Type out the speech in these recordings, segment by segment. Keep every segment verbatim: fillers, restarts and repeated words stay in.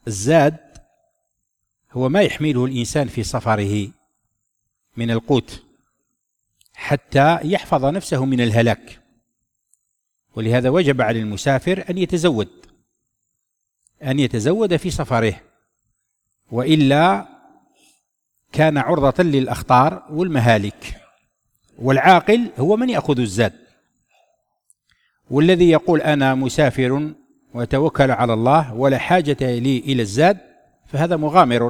الزاد هو ما يحمله الإنسان في سفره من القوت حتى يحفظ نفسه من الهلاك، ولهذا وجب على المسافر أن يتزود أن يتزود في سفره، وإلا كان عرضة للأخطار والمهالك. والعاقل هو من يأخذ الزاد، والذي يقول أنا مسافر وتوكل على الله ولا حاجة لي إلى الزاد فهذا مغامر،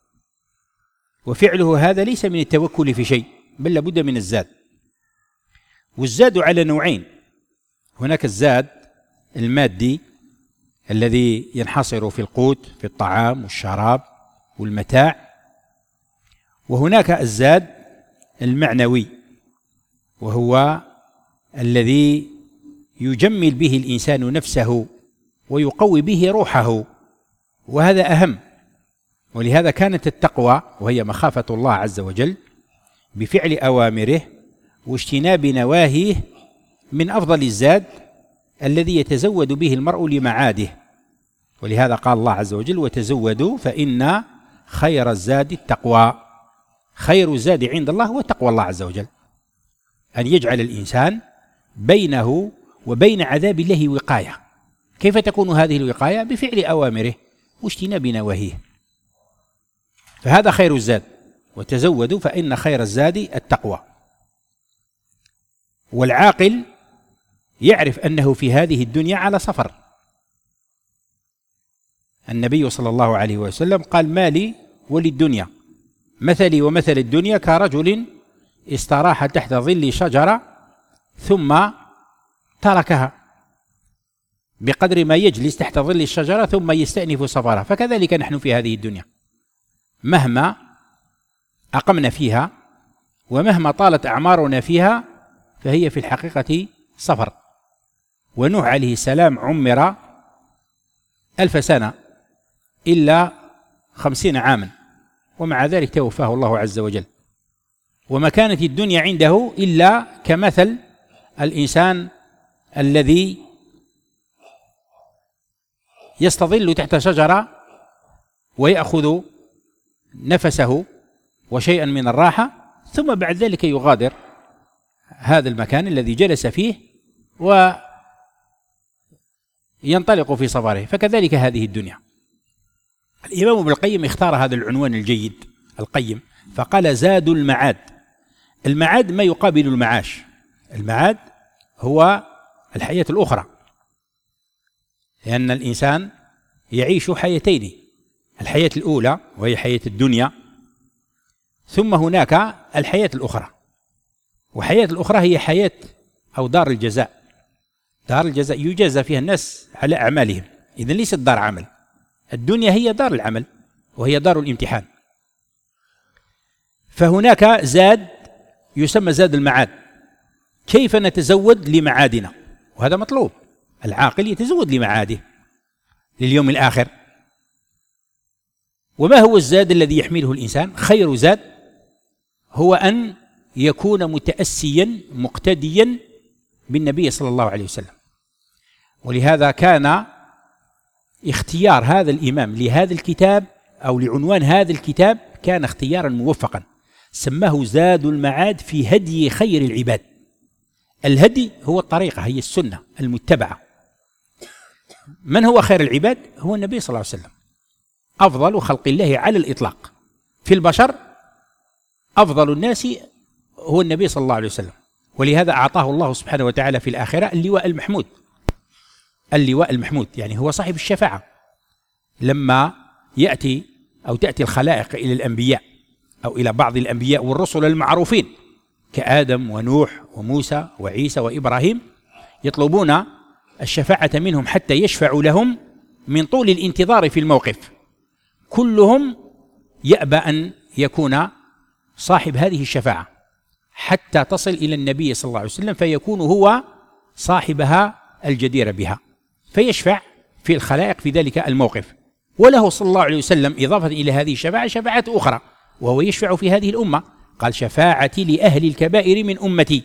وفعله هذا ليس من التوكل في شيء، بل لابد من الزاد. والزاد على نوعين: هناك الزاد المادي الذي ينحصر في القوت، في الطعام والشراب والمتاع، وهناك الزاد المعنوي وهو الذي يجمل به الإنسان نفسه ويقوي به روحه، وهذا أهم. ولهذا كانت التقوى وهي مخافة الله عز وجل بفعل أوامره واجتناب نواهيه من أفضل الزاد الذي يتزود به المرء لمعاده. ولهذا قال الله عز وجل: وتزودوا فإن خير الزاد التقوى. خير الزاد عند الله هو تقوى الله عز وجل، أن يجعل الإنسان بينه وبين عذاب الله وقاية. كيف تكون هذه الوقاية؟ بفعل أوامره واجتناب نواهيه، فهذا خير الزاد. وتزودوا فإن خير الزاد التقوى. والعاقل يعرف أنه في هذه الدنيا على سفر. النبي صلى الله عليه وسلم قال: ما لي وللدنيا مثلي ومثل الدنيا كرجل استراح تحت ظل شجرة ثم تركها، بقدر ما يجلس تحت ظل الشجرة ثم يستأنف سفرها. فكذلك نحن في هذه الدنيا، مهما أقمنا فيها ومهما طالت أعمارنا فيها فهي في الحقيقة سفر. ونوح عليه السلام عمر ألف سنة إلا خمسين عاما، ومع ذلك توفاه الله عز وجل. وما كانت الدنيا عنده إلا كمثل الإنسان الذي يستظل تحت شجرة ويأخذ نفسه وشيئا من الراحة، ثم بعد ذلك يغادر هذا المكان الذي جلس فيه وينطلق في سفره. فكذلك هذه الدنيا. الإمام ابن القيم اختار هذا العنوان الجيد القيم، فقال: زاد المعاد. المعاد ما يقابل المعاش. المعاد هو الحياة الأخرى، لأن الإنسان يعيش حياتين: الحياة الأولى وهي حياة الدنيا، ثم هناك الحياة الأخرى. وحياة الأخرى هي حياة أو دار الجزاء. دار الجزاء يجازى فيها الناس على أعمالهم، إذن ليست دار عمل. الدنيا هي دار العمل وهي دار الامتحان. فهناك زاد يسمى زاد المعاد. كيف نتزود لمعادنا؟ وهذا مطلوب. العاقل يتزود لمعاده لليوم الآخر. وما هو الزاد الذي يحمله الإنسان؟ خير زاد هو أن يكون متأسيا مقتديا بالنبي صلى الله عليه وسلم. ولهذا كان اختيار هذا الإمام لهذا الكتاب أو لعنوان هذا الكتاب كان اختيارا موفقا، سماه زاد المعاد في هدي خير العباد. الهدي هو الطريقة، هي السنة المتبعة. من هو خير العباد؟ هو النبي صلى الله عليه وسلم، أفضل خلق الله على الإطلاق. في البشر أفضل الناس هو النبي صلى الله عليه وسلم، ولهذا أعطاه الله سبحانه وتعالى في الآخرة اللواء المحمود. اللواء المحمود يعني هو صاحب الشفاعة. لما يأتي أو تأتي الخلائق إلى الأنبياء أو إلى بعض الأنبياء والرسل المعروفين كآدم ونوح وموسى وعيسى وإبراهيم، يطلبون الشفاعة منهم حتى يشفعوا لهم من طول الانتظار في الموقف. كلهم يأبى أن يكون صاحب هذه الشفاعة حتى تصل إلى النبي صلى الله عليه وسلم، فيكون هو صاحبها الجدير بها، فيشفع في الخلائق في ذلك الموقف. وله صلى الله عليه وسلم إضافة إلى هذه الشفاعة شفاعة أخرى، وهو يشفع في هذه الأمة. قال: شفاعتي لأهل الكبائر من أمتي.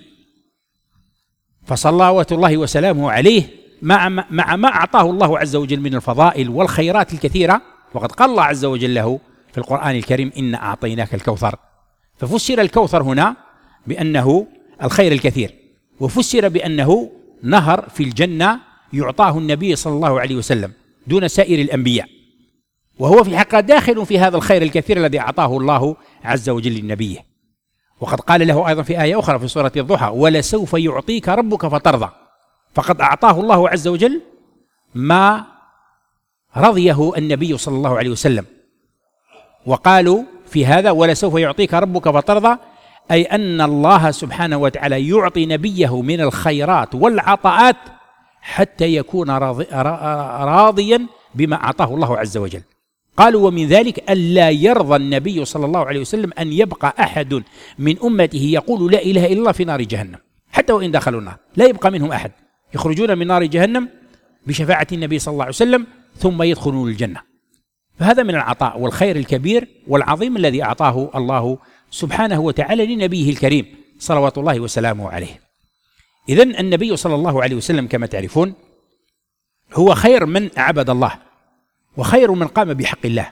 فصلوات الله وسلامه عليه مع مع ما أعطاه الله عز وجل من الفضائل والخيرات الكثيرة، وقد قال الله عز وجل له في القرآن الكريم إنا أعطيناك الكوثر، ففسر الكوثر هنا بأنه الخير الكثير، وفسر بأنه نهر في الجنة يعطاه النبي صلى الله عليه وسلم دون سائر الأنبياء، وهو في الحقيقة داخل في هذا الخير الكثير الذي أعطاه الله عز وجل لنبيه. وقد قال له أيضا في آية أخرى في سورة الضحى ولسوف يعطيك ربك فترضى، فقد أعطاه الله عز وجل ما رضيه النبي صلى الله عليه وسلم. وقالوا في هذا ولسوف يعطيك ربك فترضى، أي أن الله سبحانه وتعالى يعطي نبيه من الخيرات والعطاءات حتى يكون راضيا بما أعطاه الله عز وجل. قالوا ومن ذلك ألا يرضى النبي صلى الله عليه وسلم أن يبقى أحد من أمته يقول لا إله إلا الله في نار جهنم حتى وإن دخلوا النار، لا يبقى منهم أحد يخرجون من نار جهنم بشفاعة النبي صلى الله عليه وسلم ثم يدخلون الجنة. فهذا من العطاء والخير الكبير والعظيم الذي أعطاه الله سبحانه وتعالى لنبيه الكريم صلوات الله وسلامه عليه. إذن النبي صلى الله عليه وسلم كما تعرفون هو خير من عبد الله وخير من قام بحق الله،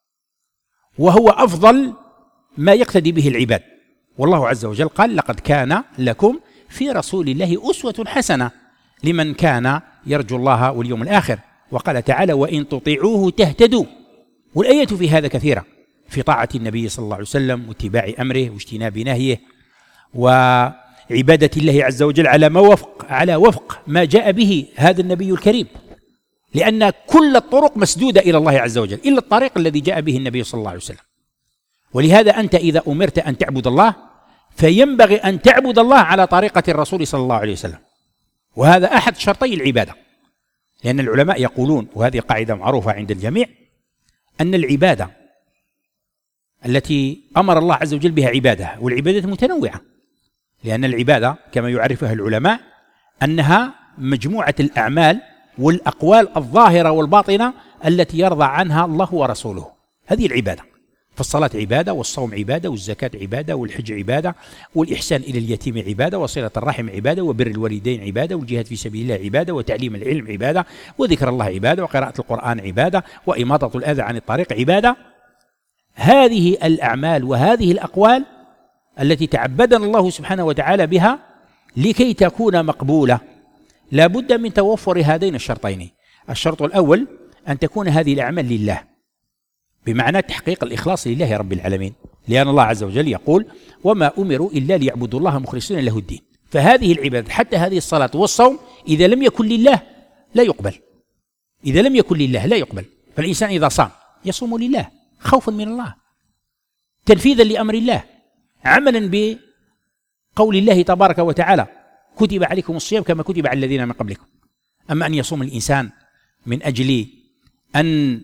وهو أفضل ما يقتدي به العباد. والله عز وجل قال لقد كان لكم في رسول الله أسوة حسنة لمن كان يرجو الله واليوم الآخر. وقال تعالى وإن تطيعوه تهتدوا، والآية في هذا كثيرة، في طاعة النبي صلى الله عليه وسلم واتباع أمره واجتناب نهيه وعبادة الله عز وجل على ما وفق على وفق ما جاء به هذا النبي الكريم، لأن كل الطرق مسدودة إلى الله عز وجل إلا الطريق الذي جاء به النبي صلى الله عليه وسلم. ولهذا أنت إذا أمرت أن تعبد الله فينبغي أن تعبد الله على طريقة الرسول صلى الله عليه وسلم، وهذا أحد شرطي العبادة. لأن العلماء يقولون، وهذه قاعدة معروفة عند الجميع، أن العبادة التي أمر الله عز وجل بها عبادة، والعبادة متنوعة، لأن العبادة كما يعرفها العلماء أنها مجموعة الأعمال والأقوال الظاهرة والباطنة التي يرضى عنها الله ورسوله، هذه العبادة. فالصلاة عبادة، والصوم عبادة، والزكاة عبادة، والحج عبادة، والإحسان إلى اليتيم عبادة، وصلة الرحم عبادة، وبر الوالدين عبادة، والجهاد في سبيل الله عبادة، وتعليم العلم عبادة، وذكر الله عبادة، وقراءة القرآن عبادة، وإماطة الأذى عن الطريق عبادة. هذه الأعمال وهذه الأقوال التي تعبدنا الله سبحانه وتعالى بها لكي تكون مقبولة لا بد من توفر هذين الشرطين. الشرط الأول أن تكون هذه الأعمال لله، بمعنى تحقيق الإخلاص لله رب العالمين، لأن الله عز وجل يقول وما أمروا إلا ليعبدوا الله مخلصين له الدين. فهذه العبادة حتى هذه الصلاة والصوم إذا لم يكن لله لا يقبل، إذا لم يكن لله لا يقبل. فالإنسان إذا صام يصوم لله خوفا من الله، تنفيذا لأمر الله، عملا بقول الله تبارك وتعالى كتب عليكم الصيام كما كتب على الذين من قبلكم. أما أن يصوم الإنسان من أجل أن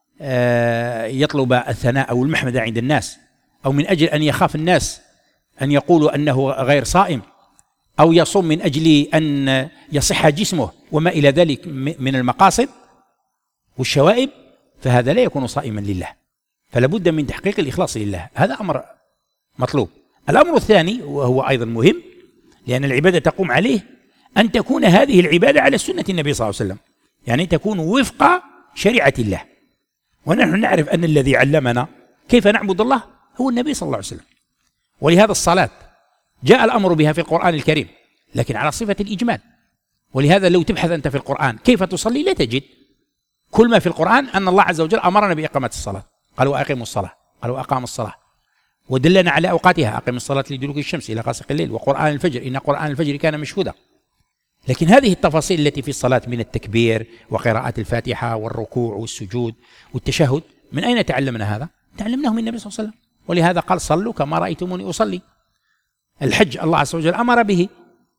يطلب الثناء أو المحمدة عند الناس، أو من أجل أن يخاف الناس أن يقولوا أنه غير صائم، أو يصوم من أجل أن يصح جسمه وما إلى ذلك من المقاصد والشوائب، فهذا لا يكون صائما لله. فلا بد من تحقيق الإخلاص لله، هذا أمر مطلوب. الأمر الثاني وهو أيضا مهم، لأن العبادة تقوم عليه، أن تكون هذه العبادة على سنة النبي صلى الله عليه وسلم، يعني تكون وفق شريعة الله. ونحن نعرف أن الذي علمنا كيف نعبد الله هو النبي صلى الله عليه وسلم. ولهذا الصلاة جاء الأمر بها في القرآن الكريم لكن على صفة الإجمال. ولهذا لو تبحث أنت في القرآن كيف تصلي لا تجد. كل ما في القرآن أن الله عز وجل أمرنا بإقامة الصلاة، قال وأقيموا الصلاة، قال وأقام الصلاة، ودلنا على أوقاتها، أقم الصلاة لدلوك الشمس إلى غسق الليل، وقرآن الفجر إن قرآن الفجر كان مشهودا. لكن هذه التفاصيل التي في الصلاة من التكبير وقراءة الفاتحة والركوع والسجود والتشهد، من أين تعلمنا هذا؟ تعلمناه من النبي صلى الله عليه وسلم. ولهذا قال صلوا كما رأيتموني أصلي. الحج الله عز وجل أمر به،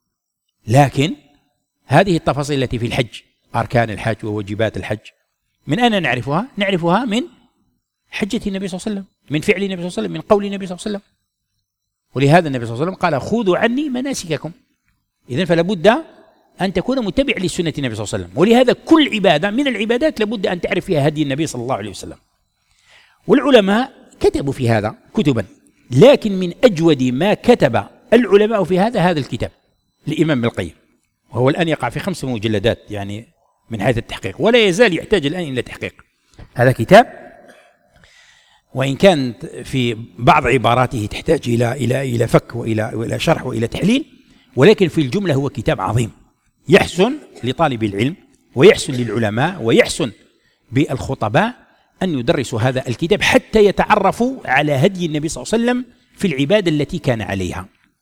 لكن هذه التفاصيل التي في الحج، أركان الحج وواجبات الحج، من أين نعرفها؟ نعرفها من حجة النبي صلى الله عليه وسلم، من فعل النبي صلى الله عليه وسلم، من قول النبي صلى الله عليه وسلم. ولهذا النبي صلى الله عليه وسلم قال خذوا عني مناسككم. إذن فلا بد أن تكون متبع لسنة النبي صلى الله عليه وسلم. ولهذا كل عبادة من العبادات لابد أن تعرف فيها هدي النبي صلى الله عليه وسلم. والعلماء كتبوا في هذا كتبا، لكن من أجود ما كتب العلماء في هذا هذا الكتاب للإمام ابن القيم، وهو الآن يقع في خمس مجلدات يعني من حيث التحقيق، ولا يزال يحتاج الآن إلى تحقيق. هذا كتاب وإن كانت في بعض عباراته تحتاج إلى إلى إلى فك وإلى وإلى شرح وإلى تحليل، ولكن في الجملة هو كتاب عظيم يحسن لطالب العلم ويحسن للعلماء ويحسن بالخطباء أن يدرسوا هذا الكتاب حتى يتعرفوا على هدي النبي صلى الله عليه وسلم في العبادة التي كان عليها.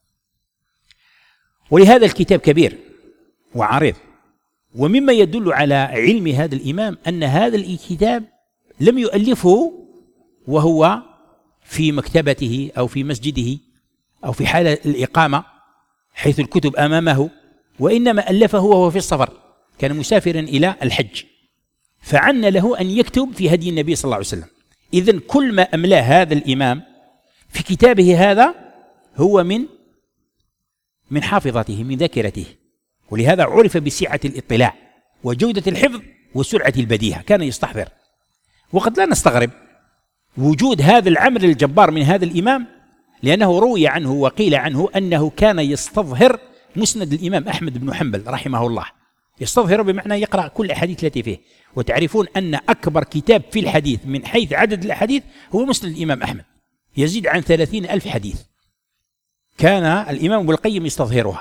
ولهذا الكتاب كبير وعريض، ومما يدل على علم هذا الإمام أن هذا الكتاب لم يؤلفه وهو في مكتبته أو في مسجده أو في حال الإقامة حيث الكتب أمامه، وإنما ألفه وهو في السفر، كان مسافرا إلى الحج، فعن له أن يكتب في هدي النبي صلى الله عليه وسلم. إذن كل ما أملاه هذا الإمام في كتابه هذا هو من من حافظته، من ذاكرته، ولهذا عرف بسعة الاطلاع وجودة الحفظ وسرعة البديهة، كان يستحضر. وقد لا نستغرب وجود هذا العمل الجبار من هذا الإمام، لأنه روي عنه وقيل عنه أنه كان يستظهر مسند الإمام أحمد بن حنبل رحمه الله، يستظهر بمعنى يقرأ كل الأحاديث التي فيه. وتعرفون أن أكبر كتاب في الحديث من حيث عدد الأحاديث هو مسند الإمام أحمد، يزيد عن ثلاثين ألف حديث، كان الإمام ابن القيم يستظهرها.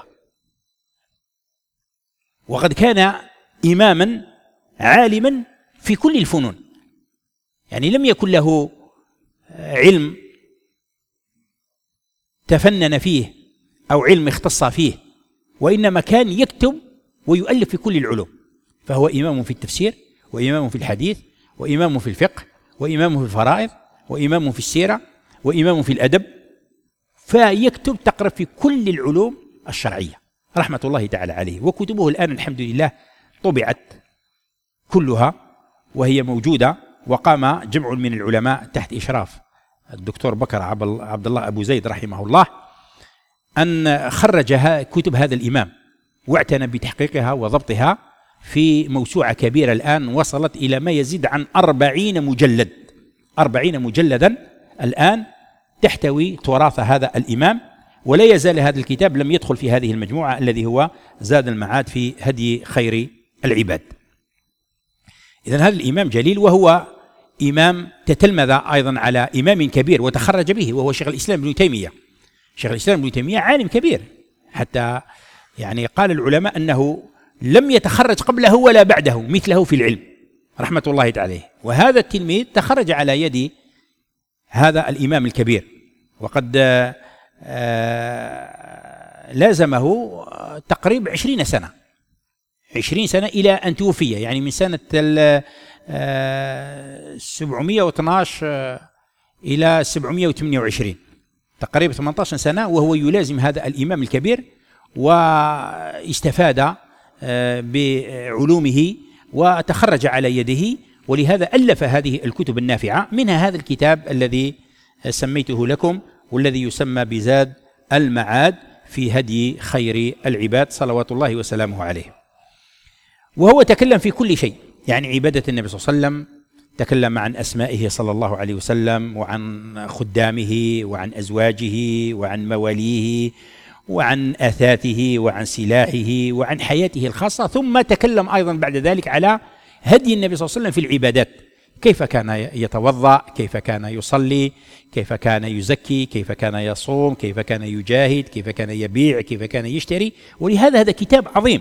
وقد كان إماما عالما في كل الفنون، يعني لم يكن له علم تفنن فيه أو علم اختص فيه، وإنما كان يكتب ويؤلف في كل العلوم، فهو إمام في التفسير وإمام في الحديث وإمام في الفقه وإمام في الفرائض وإمام في السيرة وإمام في الأدب، فيكتب تقرأ في كل العلوم الشرعية رحمة الله تعالى عليه. وكتبه الآن الحمد لله طبعت كلها وهي موجودة، وقام جمع من العلماء تحت إشراف الدكتور بكر عبد الله أبو زيد رحمه الله أن خرج كتب هذا الإمام واعتنى بتحقيقها وضبطها في موسوعة كبيرة الآن وصلت إلى ما يزيد عن أربعين مجلد، أربعين مجلدا الآن تحتوي تراث هذا الإمام. ولا يزال هذا الكتاب لم يدخل في هذه المجموعة الذي هو زاد المعاد في هدي خير العباد. إذن هذا الإمام جليل، وهو إمام تتلمذ أيضا على إمام كبير وتخرج به، وهو شيخ الإسلام ابن تيمية. شيخ الإسلام ابن تيمية عالم كبير، حتى يعني قال العلماء أنه لم يتخرج قبله ولا بعده مثله في العلم رحمة الله تعالى. وهذا التلميذ تخرج على يد هذا الإمام الكبير، وقد لازمه تقريبا عشرين سنة عشرين سنة إلى أن توفي، يعني من سنة سبعمائة واثني عشر إلى سبعمائة وثمانية وعشرين، تقريبا ثمانية عشر سنة وهو يلازم هذا الإمام الكبير، واستفاد بعلومه وتخرج على يده. ولهذا ألف هذه الكتب النافعة، منها هذا الكتاب الذي سميته لكم والذي يسمى بزاد المعاد في هدي خير العباد صلوات الله وسلامه عليه. وهو تكلم في كل شيء، يعني عبادة النبي صلى الله عليه وسلم، تكلم عن أسمائه صلى الله عليه وسلم وعن خدامه وعن أزواجه وعن مواليه وعن أثاثه وعن سلاحه وعن حياته الخاصة. ثم تكلم أيضا بعد ذلك على هدي النبي صلى الله عليه وسلم في العبادات، كيف كان يتوضأ، كيف كان يصلي، كيف كان يزكي، كيف كان يصوم، كيف كان يجاهد، كيف كان يبيع، كيف كان يشتري. ولهذا هذا كتاب عظيم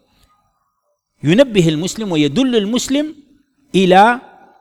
ينبه المسلم ويدل المسلم إلى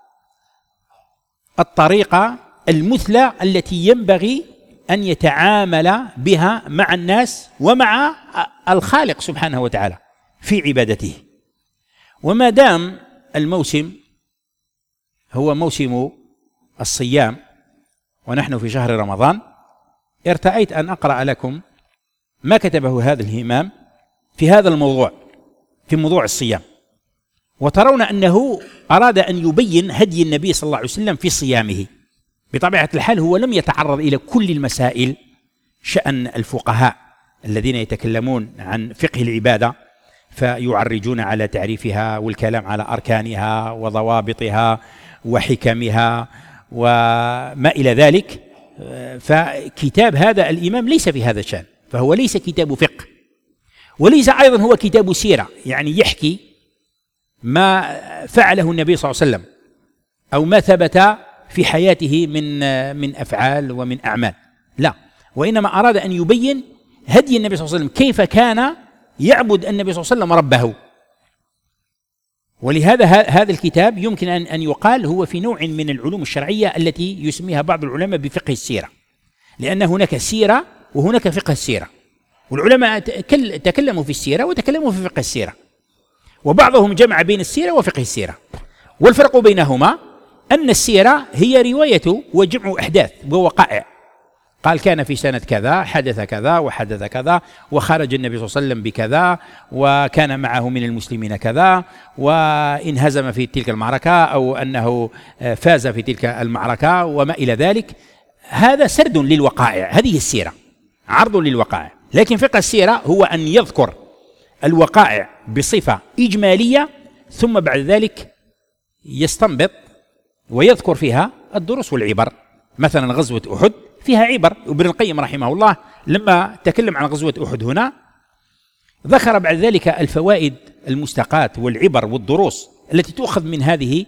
الطريقة المثلى التي ينبغي أن يتعامل بها مع الناس ومع الخالق سبحانه وتعالى في عبادته. وما دام الموسم هو موسم الصيام ونحن في شهر رمضان، ارتأيت أن أقرأ لكم ما كتبه هذا الإمام في هذا الموضوع، في موضوع الصيام. وترون أنه أراد أن يبين هدي النبي صلى الله عليه وسلم في صيامه. بطبيعة الحال هو لم يتعرض إلى كل المسائل، شأن الفقهاء الذين يتكلمون عن فقه العبادة فيعرجون على تعريفها والكلام على أركانها وضوابطها وحكمها وما إلى ذلك. فكتاب هذا الإمام ليس في هذا الشأن، فهو ليس كتاب فقه، وليس أيضا هو كتاب سيرة، يعني يحكي ما فعله النبي صلى الله عليه وسلم أو ما ثبت في حياته من من أفعال ومن أعمال، لا، وإنما أراد أن يبين هدي النبي صلى الله عليه وسلم، كيف كان يعبد النبي صلى الله عليه وسلم ربه. ولهذا هذا الكتاب يمكن أن أن يقال هو في نوع من العلوم الشرعية التي يسميها بعض العلماء بفقه السيرة، لأن هناك سيرة وهناك فقه السيرة، والعلماء تكلموا في السيرة وتكلموا في فقه السيرة، وبعضهم جمع بين السيرة وفقه السيرة. والفرق بينهما أن السيرة هي رواية وجمع أحداث ووقائع، قال كان في سنة كذا حدث كذا وحدث كذا، وخرج النبي صلى الله عليه وسلم بكذا، وكان معه من المسلمين كذا، وانهزم في تلك المعركة، أو أنه فاز في تلك المعركة، وما إلى ذلك. هذا سرد للوقائع، هذه السيرة، عرض للوقائع. لكن فقه السيرة هو أن يذكر الوقائع بصفة إجمالية، ثم بعد ذلك يستنبط ويذكر فيها الدروس والعبر. مثلا غزوة أحد فيها عبر، وابن القيم رحمه الله لما تكلم عن غزوة أحد هنا ذكر بعد ذلك الفوائد المستقاة والعبر والدروس التي تؤخذ من هذه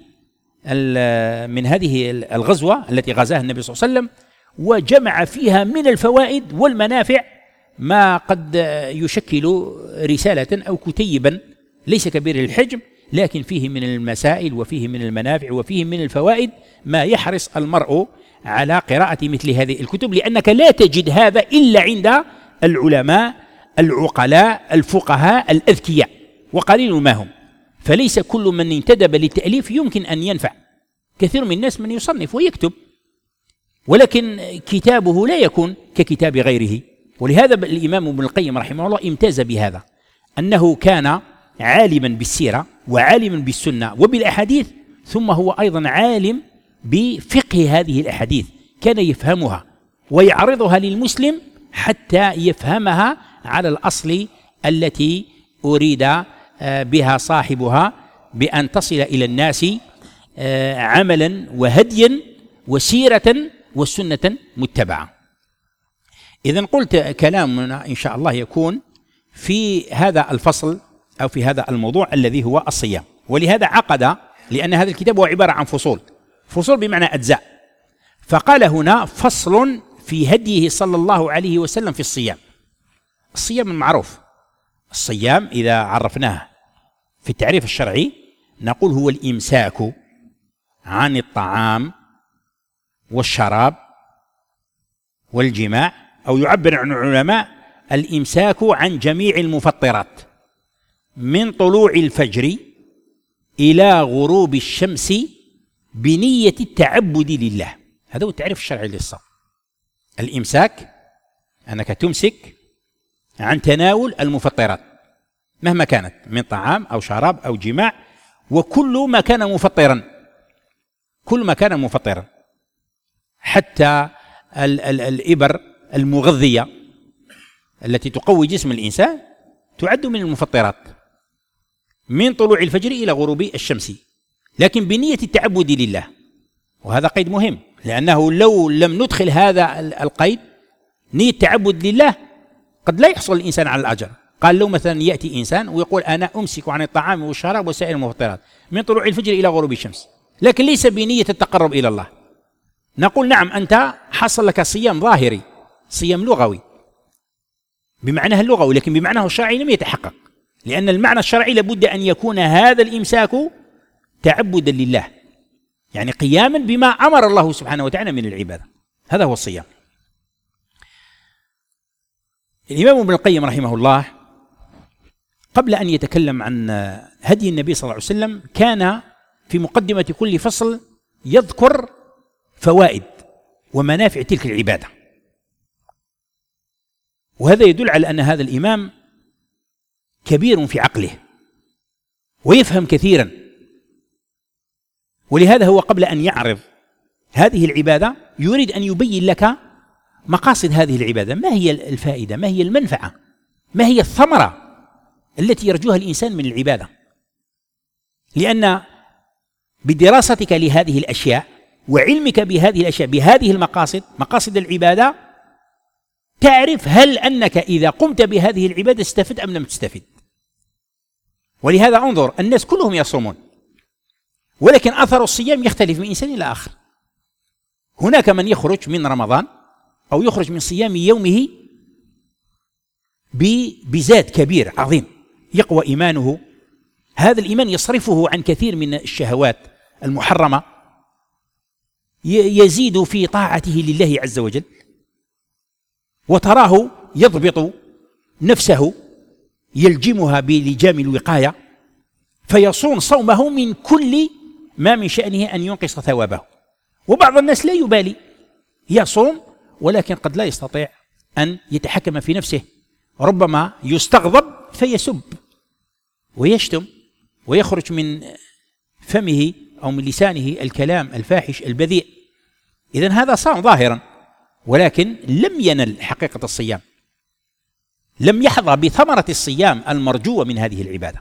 من هذه الغزوة التي غزاها النبي صلى الله عليه وسلم، وجمع فيها من الفوائد والمنافع ما قد يشكل رسالة أو كتيبا ليس كبير الحجم، لكن فيه من المسائل وفيه من المنافع وفيه من الفوائد ما يحرص المرء على قراءة مثل هذه الكتب، لأنك لا تجد هذا إلا عند العلماء العقلاء الفقهاء الأذكياء، وقليل ما هم. فليس كل من انتدب للتأليف يمكن أن ينفع. كثير من الناس من يصنف ويكتب، ولكن كتابه لا يكون ككتاب غيره. ولهذا الإمام ابن القيم رحمه الله امتاز بهذا، أنه كان عالما بالسيرة وعالما بالسنة وبالأحاديث، ثم هو أيضا عالم بفقه هذه الأحاديث، كان يفهمها ويعرضها للمسلم حتى يفهمها على الأصل التي أريد بها صاحبها بأن تصل إلى الناس عملا وهديا وسيرة والسنة متبعة. إذن قلت كلامنا إن شاء الله يكون في هذا الفصل أو في هذا الموضوع الذي هو الصيام. ولهذا عقد، لأن هذا الكتاب هو عبارة عن فصول، فصول بمعنى أجزاء، فقال هنا فصل في هديه صلى الله عليه وسلم في الصيام. الصيام المعروف، الصيام إذا عرفناه في التعريف الشرعي نقول هو الإمساك عن الطعام والشراب والجماع، أو يعبر عن العلماء الإمساك عن جميع المفطرات من طلوع الفجر إلى غروب الشمس بنية التعبد لله. هذا هو التعريف الشرعي للصوم. الإمساك أنك تمسك عن تناول المفطرات مهما كانت من طعام أو شراب أو جماع، وكل ما كان مفطرا، كل ما كان مفطرا، حتى ال ال الإبر المغذية التي تقوي جسم الإنسان تعد من المفطرات من طلوع الفجر إلى غروب الشمس، لكن بنية التعبد لله. وهذا قيد مهم، لأنه لو لم ندخل هذا القيد نية التعبد لله قد لا يحصل الإنسان على الأجر. قال لو مثلا يأتي إنسان ويقول أنا أمسك عن الطعام والشراب وسائر المفطرات من طلوع الفجر إلى غروب الشمس، لكن ليس بنية التقرب إلى الله، نقول نعم أنت حصل لك صيام ظاهري، صيام لغوي بمعناه اللغوي، لكن بمعناه الشرعي لم يتحقق، لأن المعنى الشرعي لابد أن يكون هذا الإمساك تعبدا لله، يعني قياما بما أمر الله سبحانه وتعالى من العبادة. هذا هو الصيام. الإمام ابن القيم رحمه الله قبل أن يتكلم عن هدي النبي صلى الله عليه وسلم كان في مقدمة كل فصل يذكر فوائد ومنافع تلك العبادة، وهذا يدل على أن هذا الإمام كبير في عقله ويفهم كثيرا. ولهذا هو قبل أن يعرض هذه العبادة يريد أن يبين لك مقاصد هذه العبادة، ما هي الفائدة، ما هي المنفعة، ما هي الثمرة التي يرجوها الإنسان من العبادة. لأن بدراستك لهذه الأشياء وعلمك بهذه الأشياء بهذه المقاصد، مقاصد العبادة، تعرف هل أنك إذا قمت بهذه العبادة استفدت أم لم تستفد. ولهذا انظر، الناس كلهم يصومون، ولكن أثر الصيام يختلف من إنسان إلى آخر. هناك من يخرج من رمضان أو يخرج من صيام يومه بزاد كبير عظيم، يقوى إيمانه، هذا الإيمان يصرفه عن كثير من الشهوات المحرمة، يزيد في طاعته لله عز وجل، وتراه يضبط نفسه يلجمها بلجام الوقاية، فيصون صومه من كل ما من شأنه أن ينقص ثوابه. وبعض الناس لا يبالي، يصوم ولكن قد لا يستطيع أن يتحكم في نفسه، ربما يستغضب فيسب ويشتم ويخرج من فمه أو من لسانه الكلام الفاحش البذيء. إذن هذا صام ظاهرا ولكن لم ينل حقيقة الصيام، لم يحظى بثمرة الصيام المرجوة من هذه العبادة.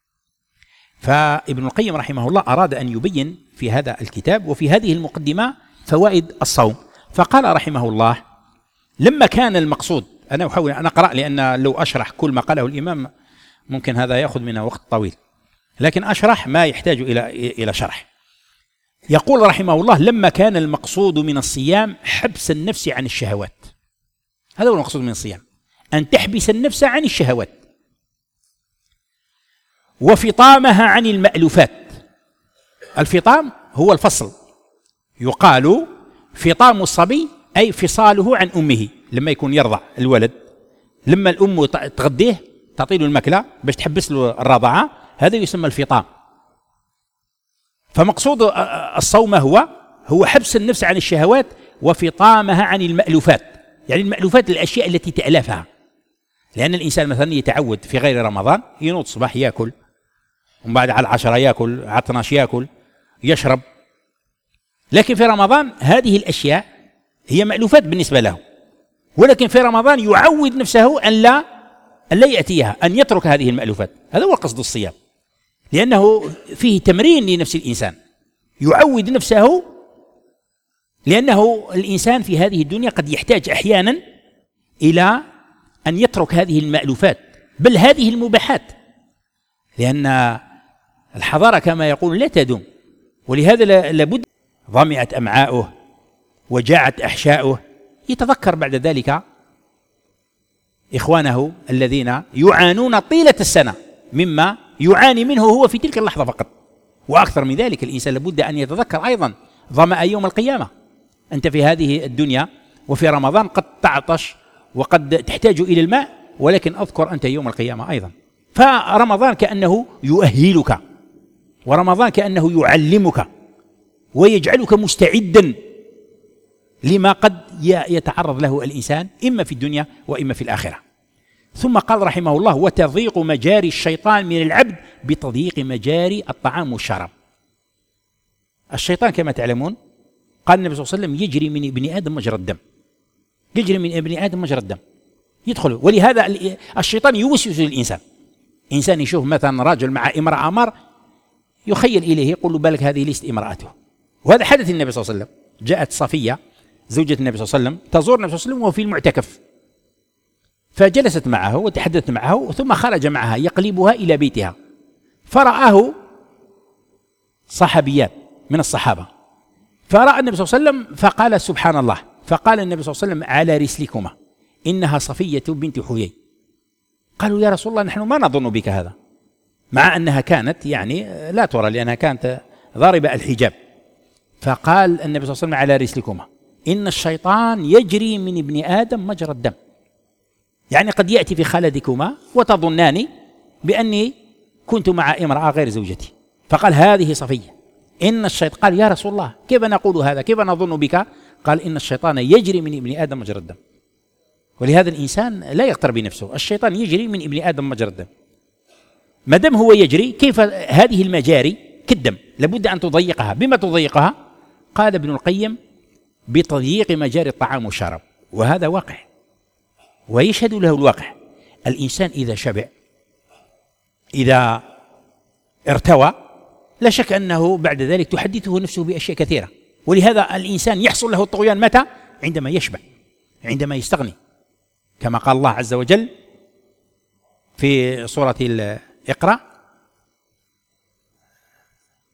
فابن القيم رحمه الله أراد أن يبين في هذا الكتاب وفي هذه المقدمة فوائد الصوم، فقال رحمه الله: لما كان المقصود، أنا أحاول أن أقرأ لأن لو أشرح كل ما قاله الإمام ممكن هذا يأخذ منا وقت طويل، لكن أشرح ما يحتاج إلى إلى شرح. يقول رحمه الله: لما كان المقصود من الصيام حبس النفس عن الشهوات، هذا هو المقصود من الصيام، أن تحبس النفس عن الشهوات، وفطامها عن المألوفات. الفطام هو الفصل، يقال فطام الصبي أي فصاله عن أمه، لما يكون يرضع الولد، لما الأم تغديه تعطي له المكلة باش تحبس له الرضاعة، هذا يسمى الفطام. فمقصود الصوم هو هو حبس النفس عن الشهوات وفطامها عن المألوفات، يعني المألوفات الأشياء التي تألفها، لأن الإنسان مثلا يتعود في غير رمضان ينوض صباح يأكل، ومن بعد على العشرة يأكل، على اثنا عشر يأكل، يشرب، لكن في رمضان هذه الأشياء هي مألوفات بالنسبة له، ولكن في رمضان يعود نفسه أن لا أن لا يأتيها، أن يترك هذه المألوفات. هذا هو قصد الصيام، لأنه فيه تمرين لنفس الإنسان، يعود نفسه، لأنه الإنسان في هذه الدنيا قد يحتاج أحيانا إلى أن يترك هذه المألوفات بل هذه المباحات، لأن الحضارة كما يقول لا تدوم، ولهذا لابد ظمئت أمعاؤه وجاعت أحشاؤه، يتذكر بعد ذلك إخوانه الذين يعانون طيلة السنة مما يعاني منه هو في تلك اللحظة فقط. وأكثر من ذلك الإنسان لابد أن يتذكر أيضا ظمأ يوم القيامة. أنت في هذه الدنيا وفي رمضان قد تعطش وقد تحتاج إلى الماء، ولكن أذكر أنت يوم القيامة أيضا. فرمضان كأنه يؤهلك، ورمضان كأنه يعلمك ويجعلك مستعدا لما قد يتعرض له الإنسان إما في الدنيا وإما في الآخرة. ثم قال رحمه الله: وتضيق مجاري الشيطان من العبد بتضييق مجاري الطعام والشراب. الشيطان كما تعلمون قال النبي صلى الله عليه وسلم: يجري من ابن آدم مجرى الدم، يجري من ابن آدم مجرى الدم، يدخل. ولهذا الشيطان يوسوس للإنسان، إنسان يشوف مثلا رجل مع امرأة أمر يخيل إليه، يقول له: بالك هذه ليست امرأته. وهذا حدث النبي صلى الله عليه وسلم. جاءت صفية زوجة النبي صلى الله عليه وسلم تزور النبي صلى الله عليه وسلم وهو في المعتكف، فجلست معه وتحدثت معه، ثم خرج معها يقلبها إلى بيتها، فرآه صحابيات من الصحابة، فرأى النبي صلى الله عليه وسلم فقال: سبحان الله. فقال النبي صلى الله عليه وسلم: على رسلكما، إنها صفية بنت حيي. قالوا: يا رسول الله نحن ما نظن بك هذا، مع أنها كانت يعني لا ترى لأنها كانت ضاربة الحجاب. فقال النبي صلى الله عليه وسلم: على رسلكما، إن الشيطان يجري من ابن آدم مجرى الدم، يعني قد يأتي في خلدكما وتظنان بأني كنت مع امرأة غير زوجتي. فقال: هذه صفية. إن الشيطان، قال: يا رسول الله كيف نقول هذا، كيف نظن بك؟ قال: إن الشيطان يجري من ابن آدم مجرى الدم. ولهذا الإنسان لا يغتر بنفسه، الشيطان يجري من ابن آدم مجرى الدم، ما دام هو يجري، كيف هذه المجاري كالدم لابد أن تضيقها. بما تضيقها؟ قال ابن القيم: بتضييق مجاري الطعام والشراب. وهذا واقع ويشهد له الواقع. الإنسان إذا شبع، إذا ارتوى، لا شك أنه بعد ذلك تحدثه نفسه بأشياء كثيرة. ولهذا الإنسان يحصل له الطغيان متى؟ عندما يشبع، عندما يستغني، كما قال الله عز وجل في سورة اقرأ: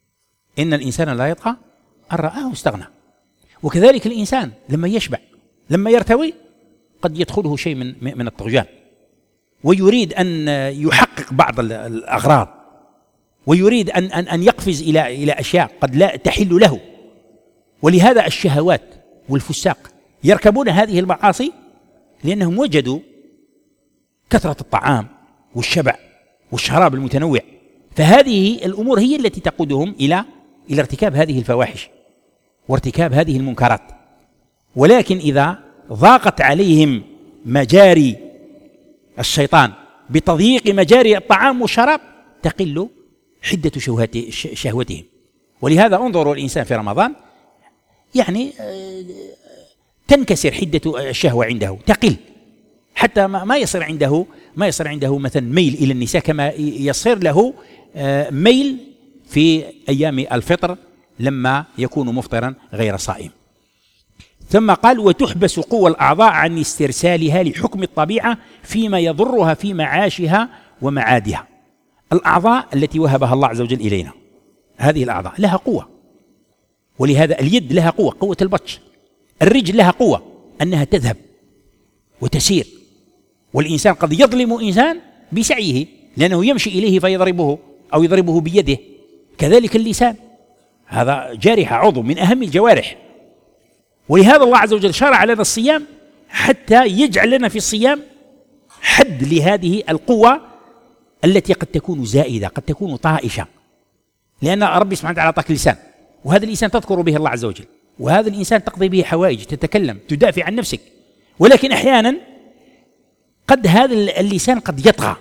إن الإنسان لا يطغى أن رآه استغنى. وكذلك الإنسان لما يشبع، لما يرتوي، قد يدخله شيء من من الطغيان، ويريد أن يحقق بعض الأغراض، ويريد أن أن أن يقفز إلى إلى أشياء قد لا تحل له. ولهذا الشهوات والفساق يركبون هذه المعاصي لأنهم وجدوا كثرة الطعام والشبع والشراب المتنوع، فهذه الأمور هي التي تقودهم إلى إلى ارتكاب هذه الفواحش وارتكاب هذه المنكرات. ولكن إذا ضاقت عليهم مجاري الشيطان بتضييق مجاري الطعام والشراب تقل حدة شهوتهم. ولهذا انظروا الإنسان في رمضان يعني تنكسر حدة الشهوة عنده، تقل، حتى ما يصير عنده ما يصير عنده مثلا ميل إلى النساء كما يصير له ميل في أيام الفطر لما يكون مفطرا غير صائم. ثم قال: وتحبس قوى الأعضاء عن استرسالها لحكم الطبيعة فيما يضرها في معاشها ومعادها. الأعضاء التي وهبها الله عز وجل إلينا، هذه الأعضاء لها قوة، ولهذا اليد لها قوة، قوة البطش. الرجل لها قوة أنها تذهب وتسير، والإنسان قد يظلم إنسان بسعيه لأنه يمشي إليه فيضربه أو يضربه بيده. كذلك اللسان، هذا جارحة، عضو من أهم الجوارح. ولهذا الله عز وجل شرع لنا الصيام حتى يجعل لنا في الصيام حد لهذه القوة التي قد تكون زائدة، قد تكون طائشة، لأن ربي سبحانه وتعالى أعطاك لسان، وهذا الإنسان تذكر به الله عز وجل، وهذا الإنسان تقضي به حوائج، تتكلم، تدافع عن نفسك. ولكن أحيانا قد هذا اللسان قد يطغى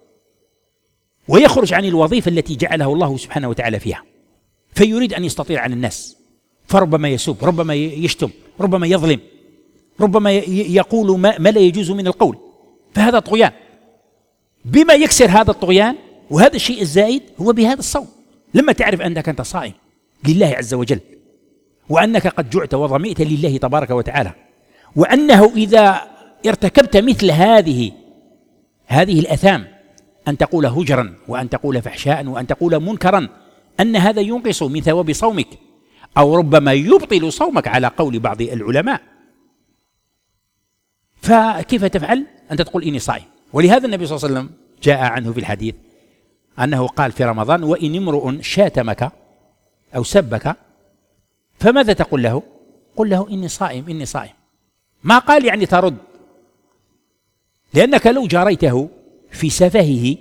ويخرج عن الوظيفة التي جعله الله سبحانه وتعالى فيها، فيريد أن يستطيع على الناس، فربما يسب، ربما يشتم، ربما يظلم، ربما يقول ما, ما لا يجوز من القول، فهذا طغيان. بما يكسر هذا الطغيان وهذا الشيء الزائد هو بهذا الصوم. لما تعرف أنك أنت صائم لله عز وجل، وأنك قد جعت وظمئت لله تبارك وتعالى، وأنه إذا ارتكبت مثل هذه هذه الأثام، أن تقول هجرا، وأن تقول فحشاء، وأن تقول منكرا، أن هذا ينقص من ثواب صومك، أو ربما يبطل صومك على قول بعض العلماء. فكيف تفعل؟ أنت تقول إني صائم. ولهذا النبي صلى الله عليه وسلم جاء عنه في الحديث أنه قال في رمضان: وإن امرؤ شاتمك أو سبك فماذا تقول له؟ قل له إني صائم إني صائم. ما قال يعني ترد، لأنك لو جاريته في سفهه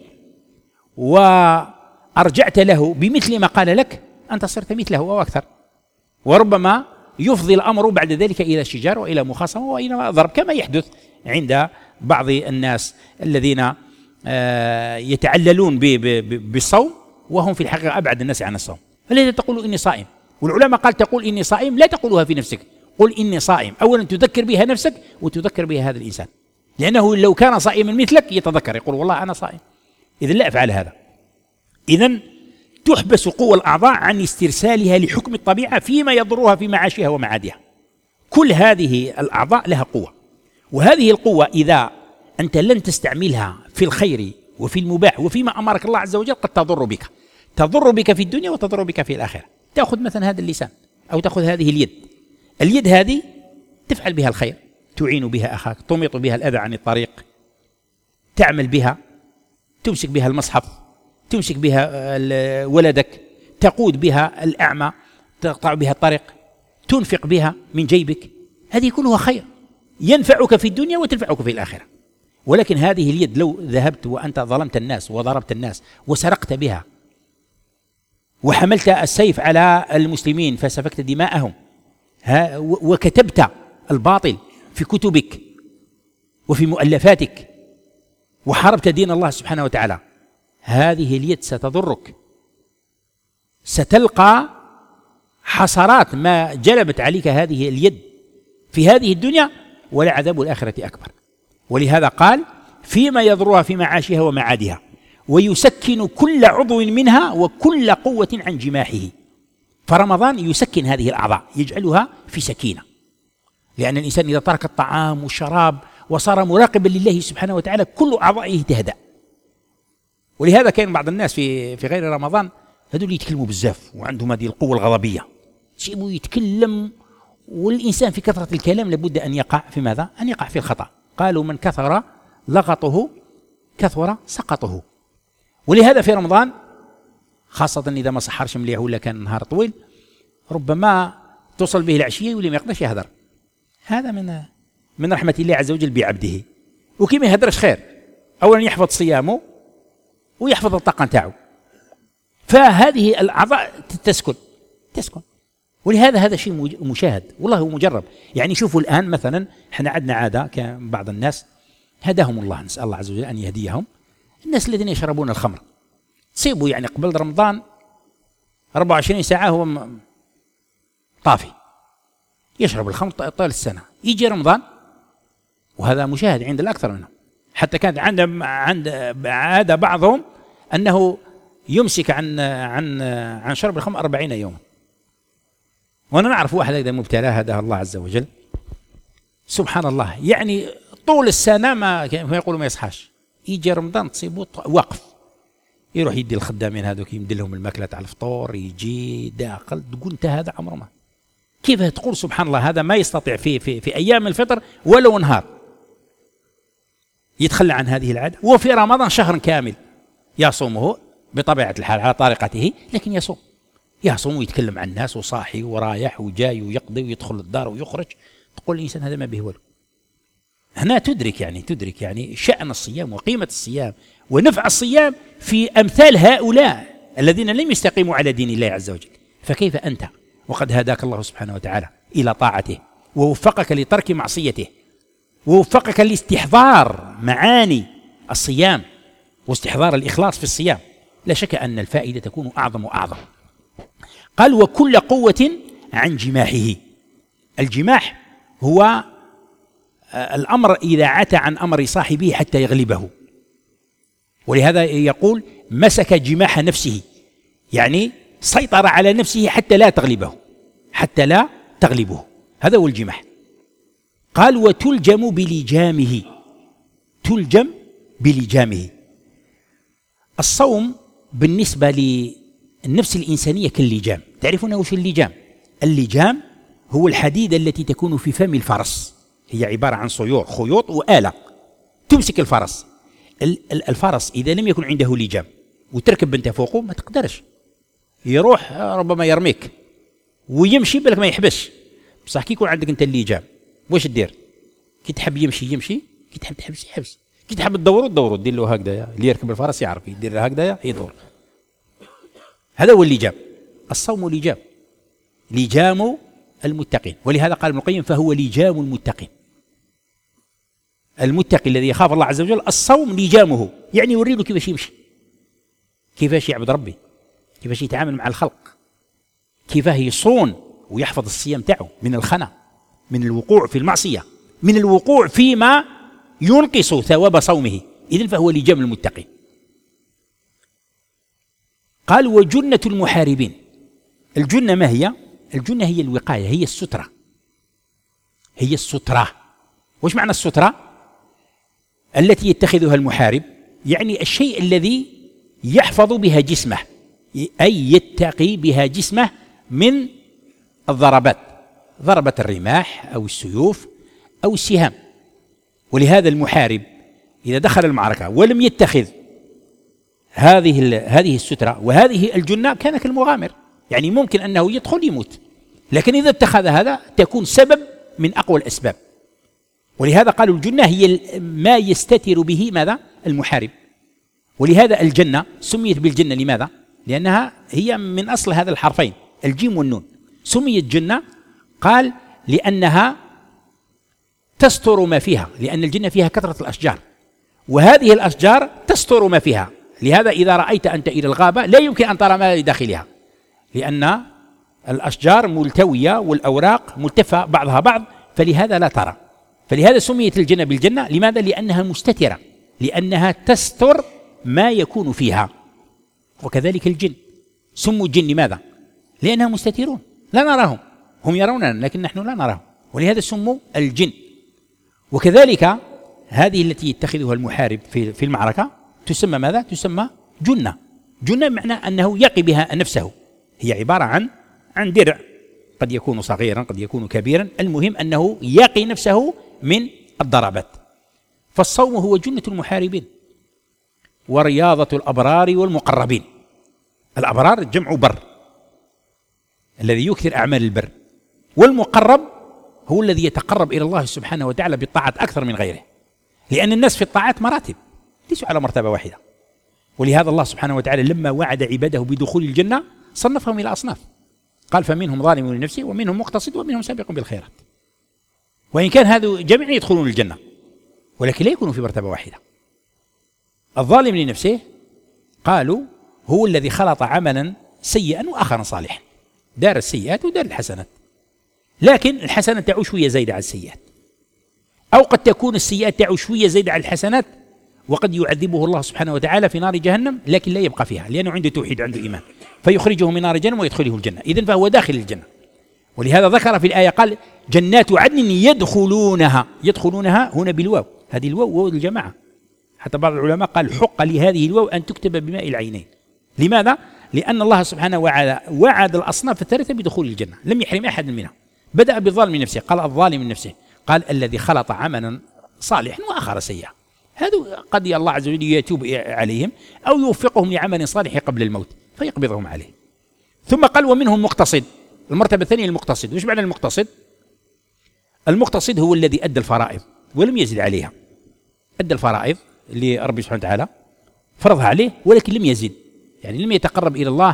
وأرجعت له بمثل ما قال لك أنت صرت مثله أو أكثر، وربما يفضي الأمر بعد ذلك إلى شجار وإلى مخاصمة وإلى ضرب، كما يحدث عند بعض الناس الذين يتعللون بالصوم وهم في الحقيقة أبعد الناس عن الصوم. فلذا تقول إني صائم. والعلماء قال تقول إني صائم لا تقولها في نفسك، قل إني صائم. أولا تذكر بها نفسك وتذكر بها هذا الإنسان، لأنه لو كان صائما مثلك يتذكر يقول والله أنا صائم، إذن لا أفعل هذا. إذن تحبس قوى الأعضاء عن استرسالها لحكم الطبيعة فيما يضرها في معاشها ومعادها. كل هذه الأعضاء لها قوة، وهذه القوة إذا أنت لن تستعملها في الخير وفي المباح وفيما أمرك الله عز وجل قد تضر بك، تضر بك في الدنيا وتضر بك في الآخرة. تأخذ مثلا هذا اللسان أو تأخذ هذه اليد، اليد هذه تفعل بها الخير، تعين بها أخاك، تميط بها الأذى عن الطريق، تعمل بها، تمسك بها المصحف، تمسك بها ولدك، تقود بها الأعمى، تقطع بها الطريق، تنفق بها من جيبك، هذه كلها خير ينفعك في الدنيا وتنفعك في الآخرة. ولكن هذه اليد لو ذهبت وأنت ظلمت الناس وضربت الناس وسرقت بها وحملت السيف على المسلمين فسفكت دماءهم وكتبت الباطل في كتبك وفي مؤلفاتك وحاربت دين الله سبحانه وتعالى، هذه اليد ستضرك، ستلقى حسرات ما جلبت عليك هذه اليد في هذه الدنيا، ولا عذاب الآخرة أكبر. ولهذا قال فيما يضرها في معاشها ومعادها، ويسكن كل عضو منها وكل قوة عن جماحه. فرمضان يسكن هذه الأعضاء، يجعلها في سكينة، لأن الإنسان إذا ترك الطعام والشراب وصار مراقبا لله سبحانه وتعالى كل أعضائه تهدأ. ولهذا كان بعض الناس في في غير رمضان هذول يتكلموا بزاف وعندهم هذه القوة الغضبية، تسيبوا يتكلم. والإنسان في كثرة الكلام لابد أن يقع في ماذا؟ أن يقع في الخطأ. قالوا من كثر لغطه كثر سقطه. ولهذا في رمضان خاصة إذا ما سحرش مليح ولا كان نهار طويل ربما توصل به العشية واللي ما يقدرش يهدر. هذا من من رحمة الله عز وجل بعبده. وكي ما يهدرش خير، أولا يحفظ صيامه ويحفظ الطاقة نتاعو، فهذه الأعضاء تسكن تسكن. ولهذا هذا شيء مشاهد والله هو مجرب. يعني شوفوا الآن مثلا احنا عندنا عادة كبعض الناس هداهم الله، نسأل الله عز وجل أن يهديهم، الناس الذين يشربون الخمر تصيبوا يعني قبل رمضان أربعة وعشرين ساعة هو طافي يشرب الخمر طول السنة، يجي رمضان وهذا مشاهد عند الأكثر منهم. حتى كانت عند عند عادة بعضهم أنه يمسك عن عن عن شرب الخمر أربعين يوما. وأنا نعرف واحد إذا مبتلى هداه الله عز وجل سبحان الله، يعني طول السنة ما يقولوا ما يصحاش، يجي رمضان تصيبه وقف، يروح يدي الخدامين هذوك يمد لهم الماكلة على الفطور، يجي داخل تقول انت هذا عمره ما كيف تقول سبحان الله هذا ما يستطيع في في في أيام الفطر ولو نهار يتخلى عن هذه العادة. وفي رمضان شهر كامل يصومه بطبيعة الحال على طريقته، لكن يصوم يصوم ويتكلم عن الناس وصاحي ورايح وجاي ويقضي ويدخل الدار ويخرج، تقول الإنسان هذا ما به ولو. هنا تدرك يعني تدرك يعني شأن الصيام وقيمة الصيام ونفع الصيام في أمثال هؤلاء الذين لم يستقيموا على دين الله عز وجل. فكيف أنت وقد هداك الله سبحانه وتعالى إلى طاعته ووفقك لترك معصيته ووفقك لاستحضار معاني الصيام واستحضار الإخلاص في الصيام، لا شك أن الفائدة تكون أعظم وأعظم. قال وكل قوة عن جماحه. الجماح هو الأمر إذا عتى عن أمر صاحبه حتى يغلبه، ولهذا يقول مسك جماح نفسه، يعني سيطر على نفسه حتى لا تغلبه حتى لا تغلبه، هذا هو الجماح. قال وتلجم بلجامه. تلجم بلجامه. الصوم بالنسبة للنفس الإنسانية كاللجام. تعرفون وش اللجام؟ اللجام هو الحديدة التي تكون في فم الفرس، هي عبارة عن صيور خيوط وآلة تمسك الفرس. الفرس إذا لم يكن عنده لجام وتركب أنت فوقه ما تقدرش، يروح ربما يرميك ويمشي بالك ما يحبش. بصح كي يكون عندك أنت اللجام واش دير؟ كي تحب يمشي يمشي، كي تحب تحبس يحبس، كي تحب تدورو تدورو، دير له هكذا، اللي يركب الفرس يعرف يدير له هكذا يدور. هذا هو اللجام. الصوم لجام، لجام المتقين. ولهذا قال ابن القيم فهو لجام المتقين. المتقي الذي يخاف الله عز وجل الصوم لجامه، يعني يوري له كيفاش يمشي، كيفاش يعبد ربي، كيفاش يتعامل مع الخلق، كيفاه يصون ويحفظ الصيام تاعه من الخنا، من الوقوع في المعصية، من الوقوع فيما ينقص ثواب صومه. إذن فهو لجام المتقين. قال وجنة المحاربين. الجنة ما هي؟ الجنة هي الوقاية، هي السترة، هي السترة. وش معنى السترة؟ التي يتخذها المحارب، يعني الشيء الذي يحفظ بها جسمه، أي يتقي بها جسمه من الضربات، ضربة الرماح أو السيوف أو السهام. ولهذا المحارب إذا دخل المعركة ولم يتخذ هذه هذه السترة وهذه الجنة كان كالمغامر، يعني ممكن أنه يدخل يموت، لكن إذا اتخذ هذا تكون سبب من أقوى الأسباب. ولهذا قالوا الجنة هي ما يستتر به ماذا؟ المحارب. ولهذا الجنة سميت بالجنة لماذا؟ لأنها هي من أصل هذا الحرفين الجيم والنون. سميت جنة قال لأنها تستر ما فيها، لأن الجنة فيها كثرة الأشجار، وهذه الأشجار تستر ما فيها. لهذا إذا رأيت أنت إلى الغابة لا يمكن أن ترى ما داخلها، لأن الأشجار ملتوية والأوراق ملتفة بعضها بعض، فلهذا لا ترى. فلهذا سميت الجنة بالجنة. لماذا؟ لأنها مستترة، لأنها تستر ما يكون فيها. وكذلك الجن سموا الجن لماذا؟ لأنها مستترون، لا نراهم، هم يروننا لكن نحن لا نراهم، ولهذا سموا الجن. وكذلك هذه التي يتخذها المحارب في في المعركة تسمى ماذا؟ تسمى جنة. جنة معناه أنه يقي بها نفسه، هي عبارة عن عن درع، قد يكون صغيرا قد يكون كبيرا، المهم أنه يقي نفسه من الضربات. فالصوم هو جنة المحاربين ورياضة الأبرار والمقربين. الأبرار جمع بر، الذي يكثر أعمال البر، والمقرب هو الذي يتقرب إلى الله سبحانه وتعالى بالطاعات أكثر من غيره، لأن الناس في الطاعات مراتب ليسوا على مرتبة واحدة. ولهذا الله سبحانه وتعالى لما وعد عباده بدخول الجنة صنفهم إلى أصناف، قال فمنهم ظالم لنفسه ومنهم مقتصد ومنهم سابق بالخيرات. وإن كان هذا جميع يدخلون الجنة ولكن لا يكونوا في مرتبة واحدة. الظالم لنفسه قالوا هو الذي خلط عملا سيئا وآخرا صالحا، دار السيئات ودار الحسنات، لكن الحسنات تعود شوية زايدة على السيئات، أو قد تكون السيئات تعود شوية زايدة على الحسنات، وقد يعذبه الله سبحانه وتعالى في نار جهنم لكن لا يبقى فيها لأنه عنده توحيد عنده إيمان، فيخرجه من نار جهنم ويدخله الجنة، إذن فهو داخل الجنة. ولهذا ذكر في الآية قال جنات عدن يدخلونها، يدخلونها هنا بالواو، هذه الواو واو الجماعة، حتى بعض العلماء قال حق لهذه الواو أن تكتب بماء العينين. لماذا؟ لأن الله سبحانه وتعالى وعد الأصناف الثلاثة بدخول الجنة، لم يحرم أحد منها. بدأ بالظالم من نفسه، قال الظالم من نفسه، قال الذي خلط عملا صالحا وآخر سيئا، هذا قد الله عز وجل يتوب عليهم أو يوفقهم لعمل صالح قبل الموت فيقبضهم عليه. ثم قال ومنهم مقتصد، المرتبة الثانية المقتصد. وش معنى المقتصد؟ المقتصد هو الذي أدى الفرائض ولم يزد عليها، أدى الفرائض اللي ربي سبحانه وتعالى فرضها عليه ولكن لم يزد، يعني لم يتقرب إلى الله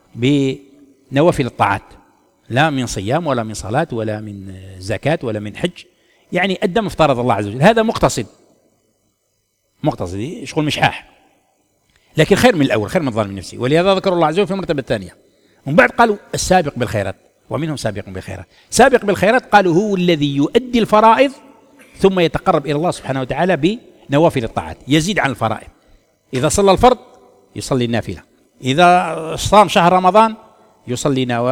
بنوافل الطاعات، لا من صيام ولا من صلاة ولا من زكاة ولا من حج، يعني أدى ما افترض الله عز وجل، هذا مقتصد. مقتصد شغل مشحاح، لكن خير من الأول، خير من الظالم نفسه. ولهذا ذكر الله عز وجل في المرتبة الثانية. ومن بعد قالوا السابق بالخيرات، ومنهم سابق بالخيرات. سابق بالخيرات قالوا هو الذي يؤدي الفرائض ثم يتقرب إلى الله سبحانه وتعالى بنوافل الطاعات، يزيد عن الفرائض. إذا صلى الفرض يصلي النافلة، إذا صام شهر رمضان يصلي نو...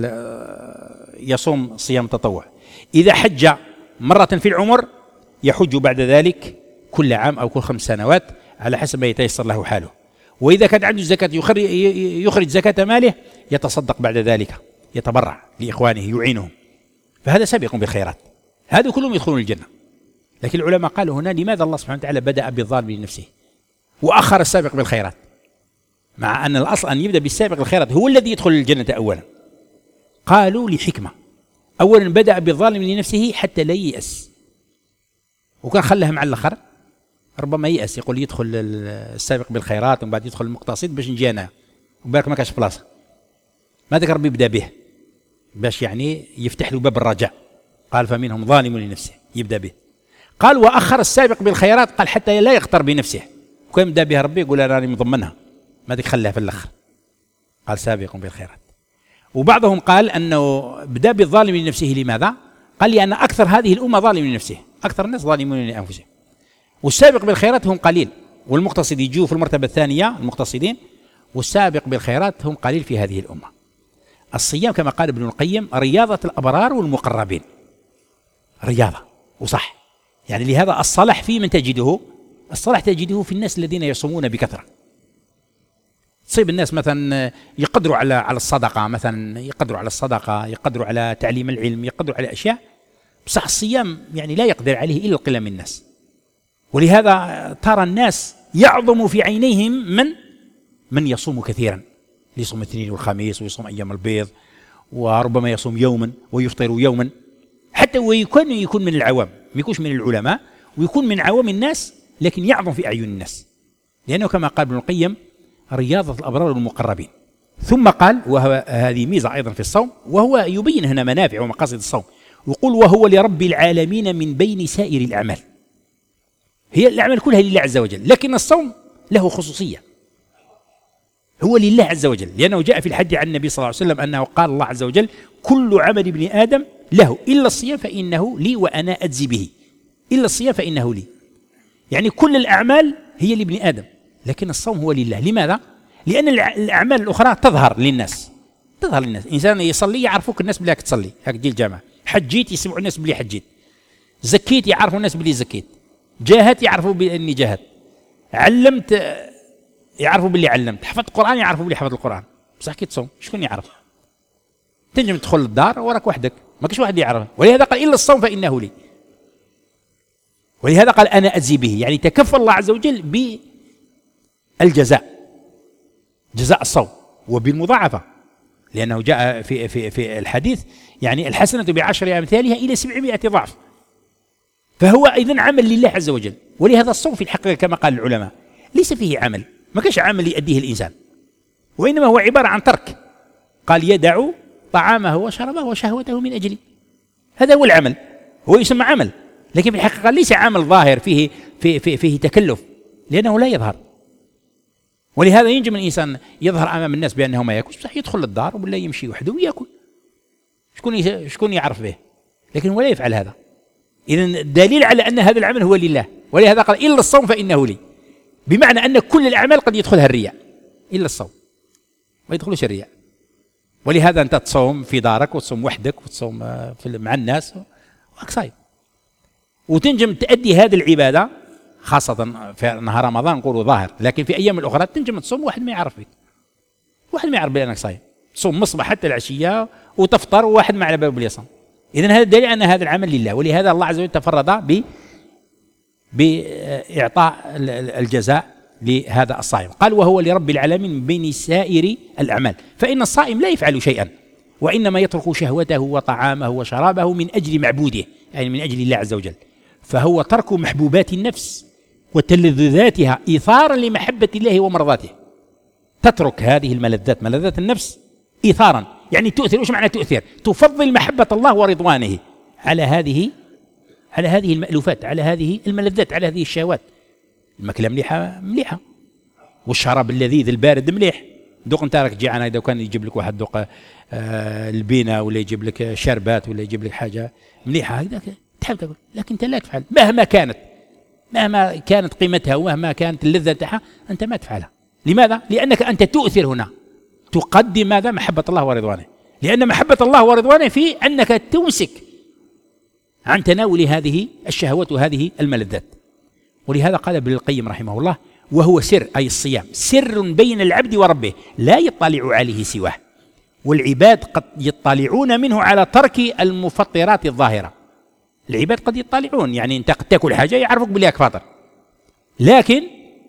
يصوم صيام تطوع، إذا حج مرة في العمر يحج بعد ذلك كل عام أو كل خمس سنوات على حسب ما يتيسر له حاله. وإذا كان عنده زكاة يخرج زكاة ماله، يتصدق بعد ذلك، يتبرع لإخوانه يعينهم، فهذا سابق بالخيرات، هذا كلهم يدخلون الجنة. لكن العلماء قالوا هنا لماذا الله سبحانه وتعالى بدأ بالظالم لنفسه وأخر السابق بالخيرات، مع أن الأصل أن يبدأ بالسابق بالخيرات هو الذي يدخل الجنة أولا؟ قالوا لحكمة، أولا بدأ بالظالم لنفسه حتى لا ييأس، وكان خلها مع الآخر ربما ييأس يقول يدخل السابق بالخيرات ومن بعد يدخل المقتصد باش نجي أنا وبالك ما كاش بلاصة، ما ذكر بيبدأ به باش يعني يفتح له باب الرجاء، قال فمنهم ظالم لنفسه يبدأ به. قال وأخر السابق بالخيرات، قال حتى لا يغتر بنفسه، وكان يبدأ بها ربي يقول أنا مضمنها، ما ذيك خلها في الآخر، قال سابق بالخيرات. وبعضهم قال أنه بدأ بالظالم لنفسه، لماذا؟ قال لأن أكثر هذه الأمة ظالم لنفسه، أكثر الناس ظالمون لأنفسهم، والسابق بالخيرات هم قليل، والمقتصد يجوا في المرتبة الثانية المقتصدين، والسابق بالخيرات هم قليل في هذه الأمة. الصيام كما قال ابن القيم رياضة الأبرار والمقربين، رياضة وصح، يعني لهذا الصلاح في من تجده، الصلاح تجده في الناس الذين يصومون بكثرة. تصيب الناس مثلا يقدروا على على الصدقة، مثلا يقدروا على الصدقة، يقدروا على تعليم العلم، يقدروا على أشياء، بصح الصيام يعني لا يقدر عليه إلا القلة من الناس. ولهذا ترى الناس يعظم في عينيهم من من يصوم كثيرا، يصوم الاثنين والخميس ويصوم أيام البيض، وربما يصوم يوما ويفطر يوما، حتى ويكون يكون من العوام، ما يكونش من العلماء، ويكون من عوام الناس، لكن يعظم في أعين الناس، لأنه كما قال ابن القيم رياضة الأبرار والمقربين. ثم قال وهذه ميزة أيضا في الصوم، وهو يبين هنا منافع ومقاصد الصوم، ويقول وهو لرب العالمين من بين سائر الأعمال، هي الأعمال كلها لله عز وجل، لكن الصوم له خصوصية، هو لله عز وجل، لأنه جاء في الحديث عن النبي صلى الله عليه وسلم أنه قال الله عز وجل كل عمل ابن آدم له إلا الصيام فإنه لي وأنا أجزي به، إلا الصيام فإنه لي، يعني كل الأعمال هي لابن آدم، لكن الصوم هو لله. لماذا؟ لأن الأعمال الأخرى تظهر للناس، تظهر للناس، إنسان يصلي يعرفوك الناس بلي تصلي، هاك تجي الجامعة، حجيت يسمعوا الناس بلي حجيت، زكيت يعرفوا الناس بلي زكيت، جاهدت يعرفوا بأني جاهدت، علمت يعرفوا باللي علمت، حفظت القرآن يعرفوا باللي حفظ القرآن، بصح كي تصوم شكون يعرف؟ تنجم تدخل للدار وراك وحدك ما كاش واحد يعرف. ولهذا قال إلا الصوم فإنه لي. ولهذا قال أنا أجزي به، يعني تكفل الله عز وجل بالجزاء، جزاء الصوم وبالمضاعفة، لأنه جاء في في في الحديث يعني الحسنة بعشر أمثالها إلى سبعمائة ضعف. فهو إذن عمل لله عز وجل. ولهذا الصوم في الحقيقة كما قال العلماء ليس فيه عمل، ما كاش عمل يؤديه الإنسان، وإنما هو عبارة عن ترك. قال يدع طعامه وشربه وشهوته من أجلي، هذا هو العمل، هو يسمى عمل، لكن في الحقيقة ليس عمل ظاهر فيه فيه فيه, فيه تكلف، لأنه لا يظهر. ولهذا ينجم الإنسان يظهر أمام الناس بأنه ما يأكل، بصح يدخل للدار ولا يمشي وحده ويأكل، شكون شكون يعرف به، لكن هو لا يفعل هذا. إذن دليل على أن هذا العمل هو لله. ولهذا قال إلا الصوم فإنه لي، بمعنى أن كل الأعمال قد يدخلها الرياء إلا الصوم، ما يدخلش الرياء. ولهذا أنت تصوم في دارك وتصوم وحدك وتصوم مع الناس وأكصايب، وتنجم تأدي هذه العبادة خاصة في نهار رمضان نقولوا ظاهر، لكن في أيام الأخرى تنجم تصوم واحد ما يعرف فيك، واحد ما يعرف بأنك صايم، تصوم مصباح حتى العشية وتفطر وواحد ما على باله باليصوم. إذن هذا دليل أن هذا العمل لله. ولهذا الله عز وجل تفرد ب بإعطاء الجزاء لهذا الصائم. قال وهو لرب العالمين من بين سائر الأعمال، فإن الصائم لا يفعل شيئا، وإنما يترك شهوته وطعامه وشرابه من أجل معبوده، يعني من أجل الله عز وجل. فهو ترك محبوبات النفس وتلذذاتها إيثارا لمحبة الله ومرضاته. تترك هذه الملذات، ملذات النفس، إيثارا، يعني تؤثر. وش معنى تؤثر؟ تفضل محبة الله ورضوانه على هذه على هذه المألوفات، على هذه الملذات، على هذه الشهوات. الماكلة مليحة مليحة، والشراب اللذيذ البارد مليح. دوق انت راك جيعان، اذا كان يجيب لك واحد دوق آه البينة ولا يجيب لك شربات ولا يجيب لك حاجة مليحة هكذا تحب تاكل، لكن انت لا تفعل مهما كانت، مهما كانت قيمتها ومهما كانت اللذة تاعها انت ما تفعلها. لماذا؟ لأنك أنت تؤثر هنا، تقدم ماذا؟ محبة الله ورضوانه. لأن محبة الله ورضوانه في أنك تمسك عن تناول هذه الشهوات وهذه الملذات. ولهذا قال ابن القيم رحمه الله وهو سر، أي الصيام سر بين العبد وربه لا يطلع عليه سواه، والعباد قد يطلعون منه على ترك المفطرات الظاهرة. العباد قد يطلعون، يعني أنت قد تأكل حاجة يعرفك بليك فاطر، لكن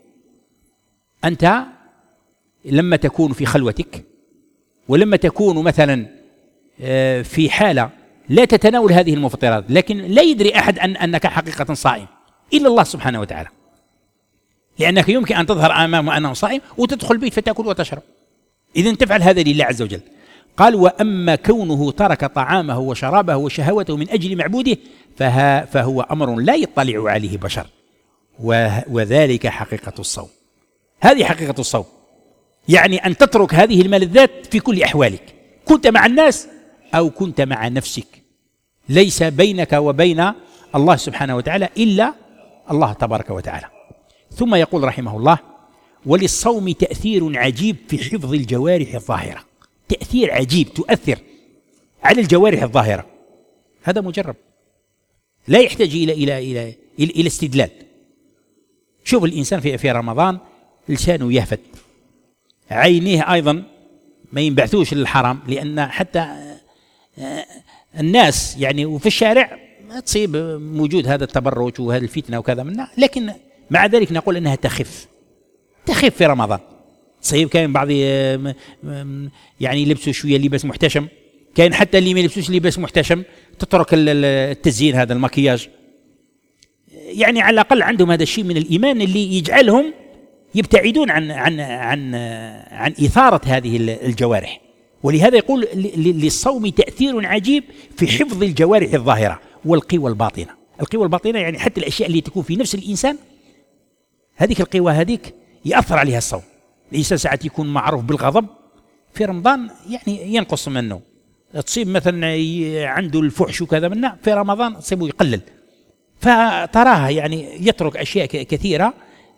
أنت لما تكون في خلوتك ولما تكون مثلا في حالة لا تتناول هذه المفطرات، لكن لا يدري أحد أن أنك حقيقة صائم إلا الله سبحانه وتعالى، لأنك يمكن أن تظهر أمامه أنه صائم وتدخل البيت فتأكل وتشرب. إذن تفعل هذا لله عز وجل. قال وأما كونه ترك طعامه وشرابه وشهوته من أجل معبوده فهو أمر لا يطلع عليه بشر، وذلك حقيقة الصوم. هذه حقيقة الصوم، يعني أن تترك هذه الملذات في كل أحوالك، كنت مع الناس أو كنت مع نفسك، ليس بينك وبين الله سبحانه وتعالى إلا الله تبارك وتعالى. ثم يقول رحمه الله وللصوم تأثير عجيب في حفظ الجوارح الظاهرة. تأثير عجيب، تؤثر على الجوارح الظاهرة، هذا مجرب، لا يحتاج إلى إلى إلى إلى, إلى استدلال. شوف الإنسان في في رمضان لسانه يهفت، عينيه أيضا ما ينبعثوش للحرام، لأن حتى الناس يعني وفي الشارع تصيب موجود هذا التبرج وهذه الفتنة وكذا منها، لكن مع ذلك نقول أنها تخف تخف في رمضان. تصيب كاين بعض يعني يلبسوا شوية لباس محتشم، كاين حتى اللي ما يلبسوش لباس محتشم تترك التزيين هذا المكياج، يعني على الأقل عندهم هذا الشيء من الإيمان اللي يجعلهم يبتعدون عن عن عن عن إثارة هذه الجوارح. ولهذا يقول للصوم تأثير عجيب في حفظ الجوارح الظاهرة والقوى الباطنة. القوى الباطنة يعني حتى الأشياء اللي تكون في نفس الإنسان، هذيك القوى هذيك يأثر عليها الصوم. الإنسان ساعات يكون معروف بالغضب في رمضان يعني ينقص منه، تصيب مثلا عنده الفحش وكذا منه، في رمضان تصيبه يقلل، فتراها يعني يترك أشياء كثيرة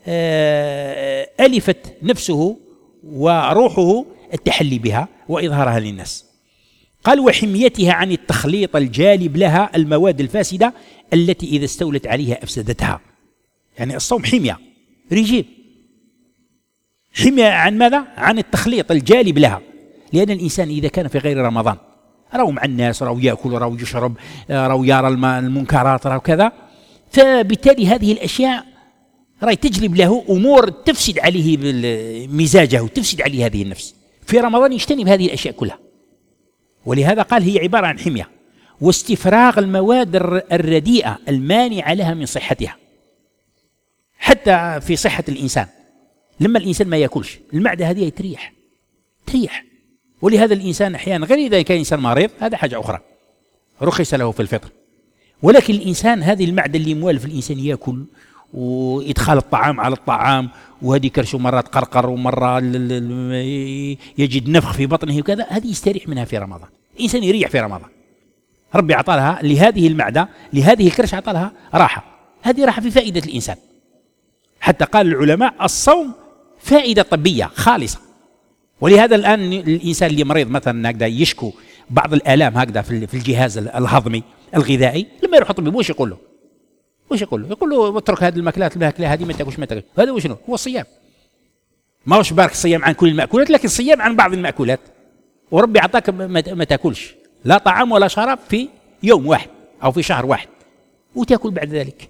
ألفت نفسه وروحه التحلي بها وإظهارها للناس. قال وحميتها عن التخليط الجالب لها المواد الفاسدة التي إذا استولت عليها أفسدتها. يعني الصوم حمية رجيب، حمية عن ماذا؟ عن التخليط الجالب لها. لأن الإنسان إذا كان في غير رمضان راهو مع الناس، راهو يأكل، راهو يشرب، راهو يرى المنكرات، راهو كذا، فبالتالي هذه الأشياء راهي تجلب له أمور تفسد عليه مزاجه وتفسد عليه هذه النفس. في رمضان يجتنب هذه الأشياء كلها. ولهذا قال هي عبارة عن حمية واستفراغ المواد الرديئة المانعة لها من صحتها. حتى في صحة الإنسان لما الإنسان ما يأكلش المعدة هذه تريح تريح. ولهذا الإنسان أحيانا غير إذا كان إنسان مريض هذا حاجة أخرى رخص له في الفطر، ولكن الإنسان هذه المعدة اللي موالف الإنسان يأكل وإدخال الطعام على الطعام وهذه كرشه مرة تقرقر ومرة يجد نفخ في بطنه وكذا، هذه يستريح منها في رمضان. الإنسان يريح في رمضان، ربي أعطى لها لهذه المعدة لهذه الكرش أعطى لها راحة، هذه راحة في فائدة الإنسان. حتى قال العلماء الصوم فائدة طبية خالصة. ولهذا الآن الإنسان اللي مريض مثلا هكذا يشكو بعض الآلام هكذا في الجهاز الهضمي الغذائي، لما يروح الطبيب وش يقول له؟ وش يقول له؟ يقول له اترك هذه الماكلات الماكلة هذه ما تاكلش ما تاكلش. هذا وشنو؟ هو الصيام. ما هوش بارك الصيام عن كل المأكولات، لكن الصيام عن بعض المأكولات. وربي أعطاك ما تاكلش لا طعام ولا شراب في يوم واحد أو في شهر واحد وتاكل بعد ذلك.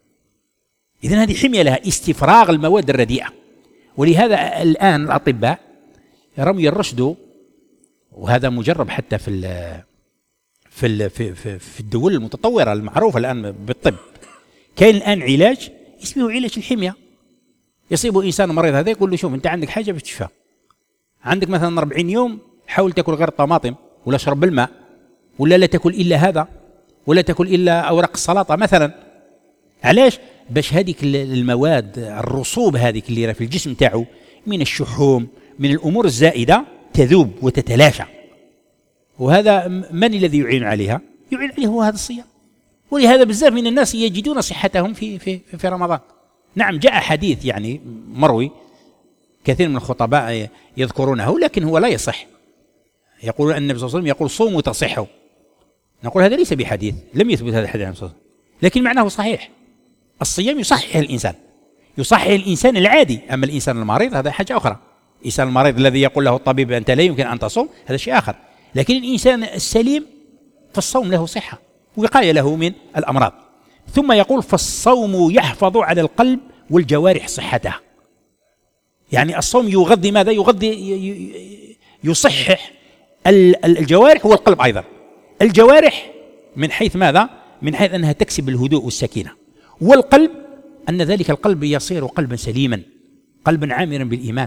إذن هذه حمية لها استفراغ المواد الرديئة. ولهذا الآن الأطباء رمي الرشد، وهذا مجرب حتى في ال في ال في, في, في الدول المتطورة المعروفة الآن بالطب، كاين الآن علاج اسمه علاج الحمية. يصيب إنسان مريض هذا يقول له شوف أنت عندك حاجة بتشفى، عندك مثلا أربعين يوم حاول تأكل غير الطماطم ولا اشرب بالماء ولا لا تأكل إلا هذا ولا تأكل إلا أوراق السلطة مثلا. علاش؟ باش هذيك المواد الرسوب هذيك اللي في الجسم تاعو من الشحوم من الأمور الزائدة تذوب وتتلاشى. وهذا من الذي يعين عليها؟ يعين عليه هو هذا الصيام. ولهذا بزاف من الناس يجدون صحتهم في في في رمضان. نعم جاء حديث يعني مروي كثير من الخطباء يذكرونه، لكن هو لا يصح. يقول أن النبي صلى الله عليه وسلم يقول صوموا تصحوا. نقول هذا ليس بحديث، لم يثبت هذا الحديث عن النبي صلى الله عليه وسلم، لكن معناه صحيح. الصيام يصحح الإنسان، يصحح الإنسان العادي. أما الإنسان المريض هذا حاجة أخرى. الإنسان المريض الذي يقول له الطبيب أنت لا يمكن أن تصوم هذا شيء آخر. لكن الإنسان السليم فالصوم له صحة وقاية له من الأمراض. ثم يقول فالصوم يحفظ على القلب والجوارح صحتها. يعني الصوم يغذي ماذا؟ يغذي يصحح الجوارح والقلب أيضا. الجوارح من حيث ماذا؟ من حيث أنها تكسب الهدوء والسكينة، والقلب أن ذلك القلب يصير قلبا سليما، قلبا عامرا بالإيمان،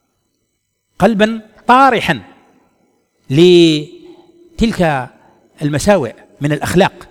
قلبا طارحا لتلك المساوئ من الأخلاق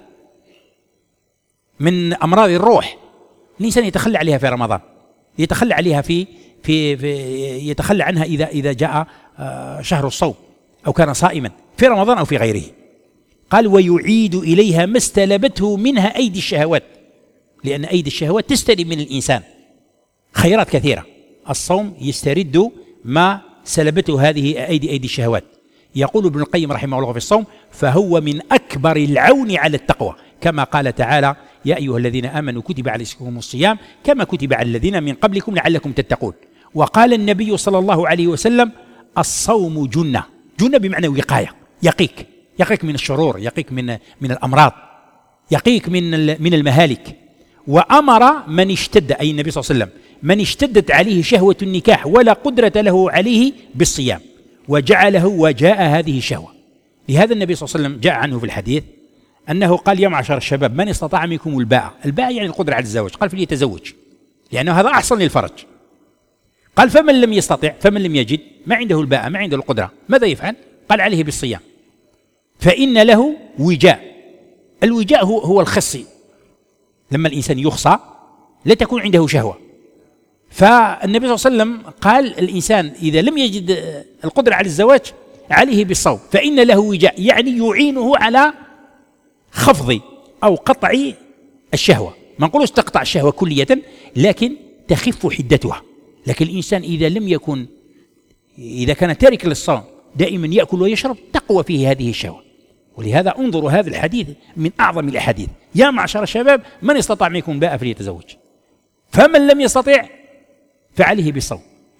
من أمراض الروح. الإنسان يتخلى عليها في رمضان، يتخلى عليها في في, في يتخلى عنها إذا إذا جاء شهر الصوم أو كان صائما في رمضان أو في غيره. قال ويعيد إليها ما استلبته منها أيدي الشهوات، لأن أيدي الشهوات تستلب من الإنسان خيرات كثيرة. الصوم يسترد ما سلبته هذه أيدي أيدي الشهوات. يقول ابن القيم رحمه الله في الصوم فهو من أكبر العون على التقوى، كما قال تعالى يا أيها الذين آمنوا كتب عليكم الصيام كما كتب على الذين من قبلكم لعلكم تتقون. وقال النبي صلى الله عليه وسلم الصوم جنة، جنة بمعنى وقاية، يقيك يقيك من الشرور، يقيك من من الأمراض، يقيك من من المهالك. وأمر من اشتد، أي النبي صلى الله عليه وسلم، من اشتدت عليه شهوة النكاح ولا قدرة له عليه بالصيام وجعله وجاء هذه الشهوة. لهذا النبي صلى الله عليه وسلم جاء عنه في الحديث أنه قال يا معشر الشباب من استطاع منكم الباء، الباء يعني القدرة على الزواج، قال فليتزوج لأنه هذا أحسن للفرج. قال فمن لم يستطع، فمن لم يجد ما عنده الباء ما عنده القدرة ماذا يفعل؟ قال عليه بالصيام فإن له وجاء. الوجاء هو, هو الخصي، لما الإنسان يخصى لا تكون عنده شهوة. فالنبي صلى الله عليه وسلم قال الإنسان إذا لم يجد القدرة على الزواج عليه بالصوم فإن له وجاء، يعني يعينه على خفض أو قطع الشهوة. ما نقولش تقطع الشهوة كلية لكن تخف حدتها. لكن الإنسان إذا لم يكن إذا كان تارك للصوم دائما يأكل ويشرب تقوى فيه هذه الشهوة. ولهذا انظروا هذا الحديث من أعظم الأحاديث يا معشر الشباب من استطاع منكم باء فليتزوج فمن لم يستطع فعليه بالصوم.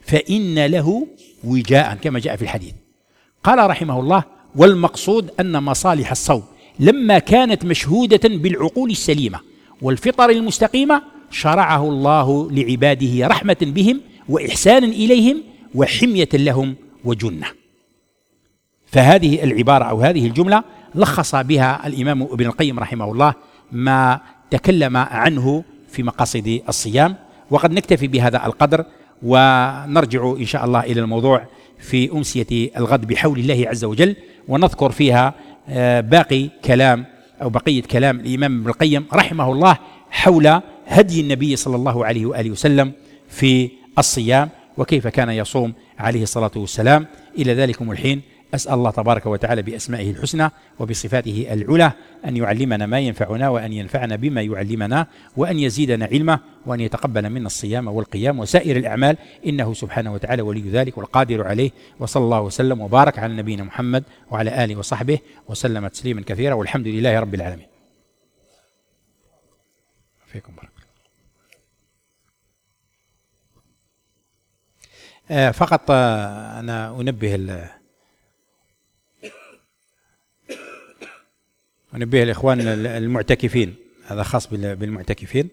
فإن له وجاء كما جاء في الحديث. قال رحمه الله: والمقصود أن مصالح الصوم لما كانت مشهودة بالعقول السليمة والفطر المستقيمة شرعه الله لعباده رحمة بهم وإحسانا إليهم وحمية لهم وجنة. فهذه العبارة أو هذه الجملة لخص بها الإمام ابن القيم رحمه الله ما تكلم عنه في مقاصد الصيام. وقد نكتفي بهذا القدر ونرجع إن شاء الله إلى الموضوع في أمسية الغد بحول الله عز وجل، ونذكر فيها باقي كلام أو بقية كلام الإمام ابن القيم رحمه الله حول هدي النبي صلى الله عليه وآله وسلم في الصيام وكيف كان يصوم عليه الصلاة والسلام. إلى ذلكم الحين أسأل الله تبارك وتعالى بأسمائه الحسنى وبصفاته العلى أن يعلمنا ما ينفعنا وأن ينفعنا بما يعلمنا وأن يزيدنا علما وأن يتقبل منا الصيام والقيام وسائر الأعمال، إنه سبحانه وتعالى ولي ذلك والقادر عليه. وصلى الله وسلم وبارك على نبينا محمد وعلى آله وصحبه وسلم تسليما كثيرا، والحمد لله رب العالمين. فيكم بارك. آه فقط آه أنا أنبه ونبه الإخوان المعتكفين، هذا خاص بالمعتكفين.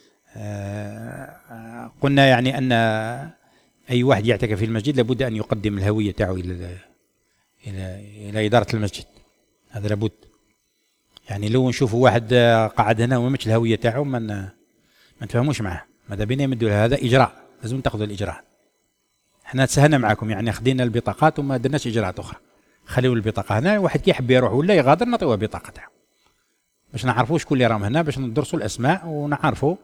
قلنا يعني أن أي واحد يعتكف في المسجد لابد أن يقدم الهوية تاعه إلى إلى إلى إدارة المسجد، هذا لابد. يعني لو نشوفوا واحد قاعد هنا وما مش الهوية تاعه ما ما نتفاهموش معه، ماذا بينا يمدوا له، هذا إجراء لازم تأخذوا الإجراء. احنا تسهلنا معكم، يعني أخذنا البطاقات وما درناش إجراءات أخرى. خليوا البطاقة هنا، واحد كي يحب يروح ولا يغادر نعطيوه بطاقة تاعو باش نعرفوا شكون اللي راهم هنا، باش ندرسوا الأسماء ونعرفوا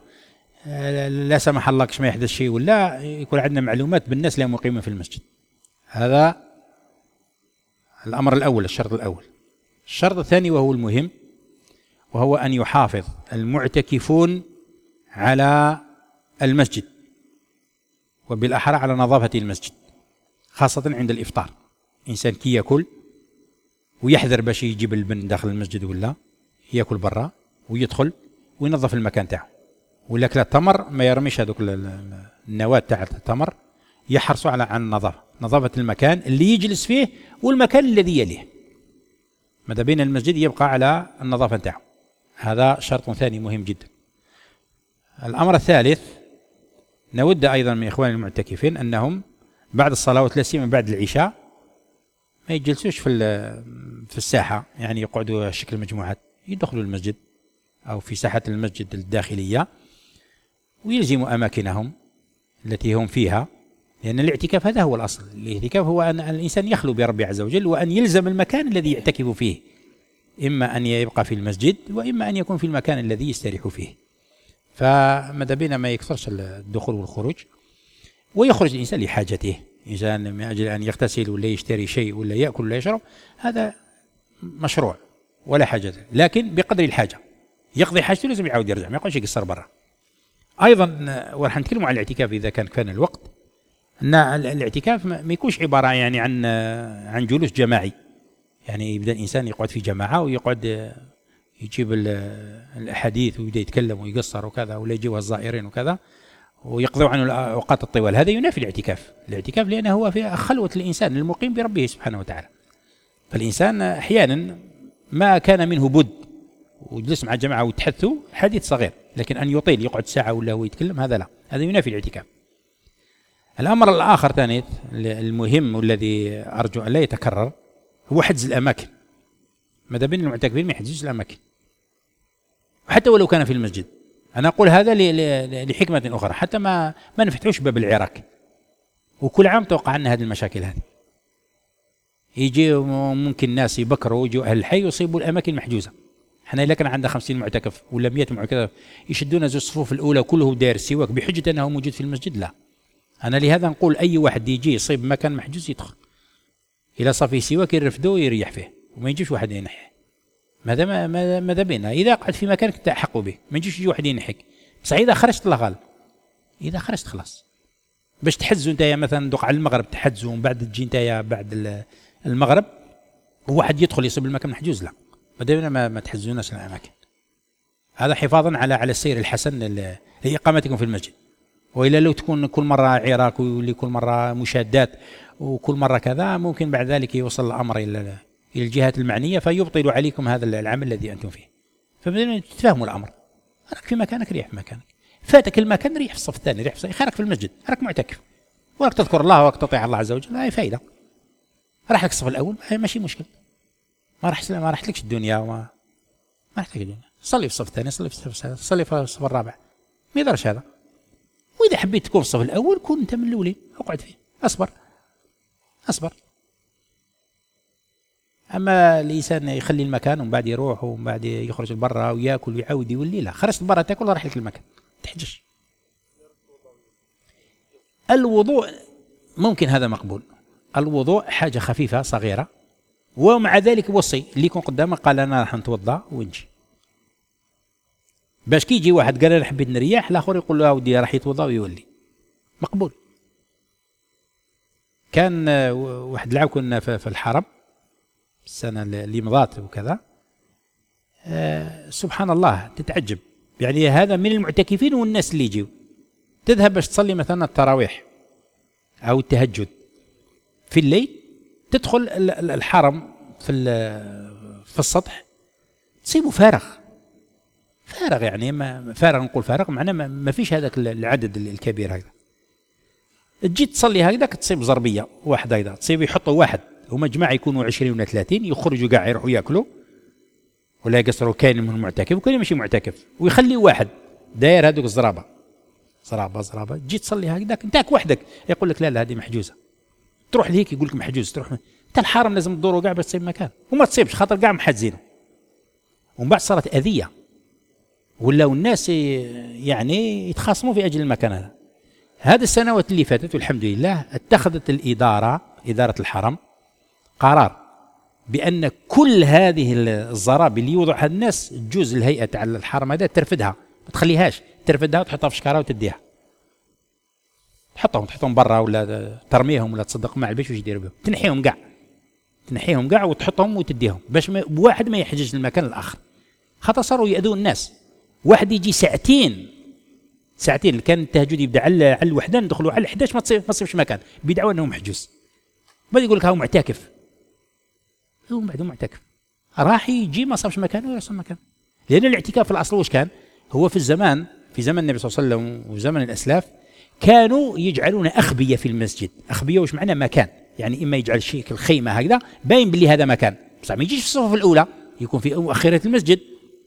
لا سمح الله كش ما يحدث شيء ولا يكون عندنا معلومات بالناس اللي مقيمين في المسجد. هذا الأمر الأول، الشرط الأول. الشرط الثاني وهو المهم، وهو أن يحافظ المعتكفون على المسجد وبالأحرى على نظافة المسجد، خاصة عند الإفطار. إنسان كي يأكل ويحذر باش يجيب البن داخل المسجد ولا يأكل برا ويدخل وينظف المكان تاعه، ولا كلا التمر ما يرميش هذوك النواة تاع التمر، يحرصوا على عن النظافة، نظافة المكان اللي يجلس فيه والمكان الذي يليه، ماذا بين المسجد يبقى على النظافة تاعه. هذا شرط ثاني مهم جدا. الأمر الثالث، نود أيضا من إخوان المعتكفين أنهم بعد الصلوات لا سيما بعد العشاء ما يجلسوش في في الساحة، يعني يقعدوا شكل مجموعات، يدخلوا المسجد أو في ساحة المسجد الداخلية ويلزموا أماكنهم التي هم فيها، لأن الاعتكاف هذا هو الأصل. الاعتكاف هو أن الإنسان يخلو بربه عز وجل وأن يلزم المكان الذي يعتكف فيه، إما أن يبقى في المسجد وإما أن يكون في المكان الذي يستريح فيه. فماذا بينا ما يكثرش الدخول والخروج، ويخرج الإنسان لحاجته، إنسان من أجل أن يغتسل ولا يشتري شيء ولا يأكل ولا يشرب، هذا مشروع ولا حاجة، لكن بقدر الحاجة يقضي حاجته لازم يعاود يرجع، ما يقعدش يقصر برا. أيضا ورح نتكلم عن الاعتكاف إذا كان كان الوقت، أن الاعتكاف ما يكونش عبارة يعني عن عن جلوس جماعي، يعني يبدأ الإنسان يقعد في جماعة ويقعد يجيب الأحاديث ويبدأ يتكلم ويقصر وكذا، ولا يجيبها الزائرين وكذا ويقضوا عنه الأوقات الطوال. هذا ينافي الاعتكاف. الاعتكاف لأنه هو في خلوة الإنسان المقيم بربه سبحانه وتعالى. فالإنسان أحيانا ما كان منه بد وجلس مع الجماعة وتحدثوا حديث صغير، لكن أن يطيل يقعد ساعة ولا هو يتكلم هذا لا، هذا ينافي الاعتكاف. الأمر الآخر ثاني المهم والذي أرجو أن لا يتكرر هو حجز الأماكن. ماذا بين المعتكفين ما يحجزوش الأماكن حتى ولو كان في المسجد. أنا أقول هذا لحكمة أخرى، حتى ما ما نفتحوش باب العراك، وكل عام توقع عنا هذه المشاكل. هذه يجي ممكن ناس يبكروا ويجوا أهل الحي ويصيبوا الأماكن محجوزة. احنا إذا كان عندنا خمسين معتكف ولا مئة معتكف يشدونا زوج الصفوف الأولى كله داير السواك بحجة أنه موجود في المسجد، لا. أنا لهذا نقول أي واحد يجي يصيب مكان محجوز يدخل، إلى صافي سواك يرفدوه ويريح فيه وما يجيش واحد ينحي. ماذا ماذا بينا إذا قعد في مكانك تحقوا به، ما يجيش يجي واحد ينحك. بصح إذا خرجت الله غالب، إذا خرجت خلاص باش تحجزوا نتايا مثلا دوق على المغرب تحجزوا ومن بعد تجي نتايا بعد المغرب وواحد يدخل يصيب المكان محجوز، لا. ماذا ما, ما تحجزوناش الأماكن. هذا حفاظا على على السير الحسن لإقامتكم في المسجد. وإلا لو تكون كل مرة عراك ويولي كل مرة مشادات وكل مرة كذا، ممكن بعد ذلك يوصل الأمر إلى إلى الجهات المعنية فيبطل عليكم هذا العمل الذي أنتم فيه. فبدنا تفهموا الأمر. راك في مكانك ريح في مكانك، فاتك المكان ريح في الصف الثاني، ريح في الصف، خيرك في المسجد، راك معتكف وراك تذكر الله وراك تطيع الله عز وجل، هاي فايدة. راح لك الصف الأول هاي ماشي مشكل، ما راح ما راح لكش الدنيا وما ما راح لك الدنيا. صلي في الصف الثاني، صلي في الصف الثالث، صلي في الصف الرابع، ما يضرش هذا. وإذا حبيت تكون في الصف الأول كون أنت من الأولين، اقعد فيه، أصبر أصبر. أما الإنسان يخلي المكان ومن بعد يروح ومن بعد يخرج لبرا وياكل ويعاود يولي، لا، خرجت برا تاكل راح لك المكان، تحجش. الوضوء ممكن هذا مقبول، الوضوء حاجة خفيفة صغيرة، ومع ذلك وصي اللي يكون قدامك قال أنا راح نتوضأ ونجي، باش كي يجي واحد قال أنا حبيت نريح الآخر يقول له ودي راح يتوضأ ويولي، مقبول. كان واحد العام كنا في الحرم السنة اللي مضات وكذا، أه سبحان الله تتعجب، يعني هذا من المعتكفين والناس اللي يجيوا، تذهب باش تصلي مثلا التراويح أو التهجد في الليل، تدخل الحرم في في السطح تصيبه فارغ فارغ، يعني ما فارغ، نقول فارغ معناه ما فيش هذاك العدد الكبير هذا. تجي تصلي هكذاك تصيب زربية واحد هكذا، تصيب يحطوا واحد، هما جماعة يكونوا عشرين ولا ثلاثين، يخرجوا كاع يروحوا ياكلوا ولا يقصروا، كاين منهم معتكف وكاين ماشي معتكف، ويخلي واحد داير هذوك الزرابة زرابة زرابة. تجي تصلي هكذاك انتاك وحدك، يقول لك لا لا هذه محجوزة، تروح لهيك يقول لك محجوز، تروح انت الحرم لازم تدوروا كاع باش تصيب مكان، وما تصيبش خاطر كاع محجزينه. ومن بعد صارت أذية، ولاو الناس يعني يتخاصموا في أجل المكان هذا. هذه السنوات اللي فاتت والحمد لله اتخذت الإدارة، إدارة الحرم، قرار بأن كل هذه الزراب اللي يوضعها الناس تجوز الهيئة على الحرم هذا ترفدها، ما تخليهاش، ترفدها وتحطها في شكارة وتديها، تحطهم تحطهم برا ولا ترميهم ولا تصدق مع البيش، وش يديروا بهم؟ تنحيهم كاع، تنحيهم كاع وتحطهم وتديهم باش واحد ما يحجج المكان الآخر، خاطر صاروا يأذون الناس. واحد يجي ساعتين ساعتين، كان التهجد يبدا على على الوحده، ندخلوا على الحداش ما تصير ما تصيبش مكان، بدعوى انه محجوز، بعد يقول لك هو معتكف، هو بعده معتكف، راح يجي ما صابش مكان ولا صاب مكان. لان الاعتكاف في الاصل واش كان؟ هو في الزمان في زمن النبي صلى الله عليه وسلم وزمن الاسلاف كانوا يجعلون اخبيه في المسجد. اخبيه واش معناه؟ مكان، يعني اما يجعل شيء الخيمه هكذا باين باللي هذا مكان، بصح ما يجيش في الصفوف الاولى، يكون في اخره المسجد.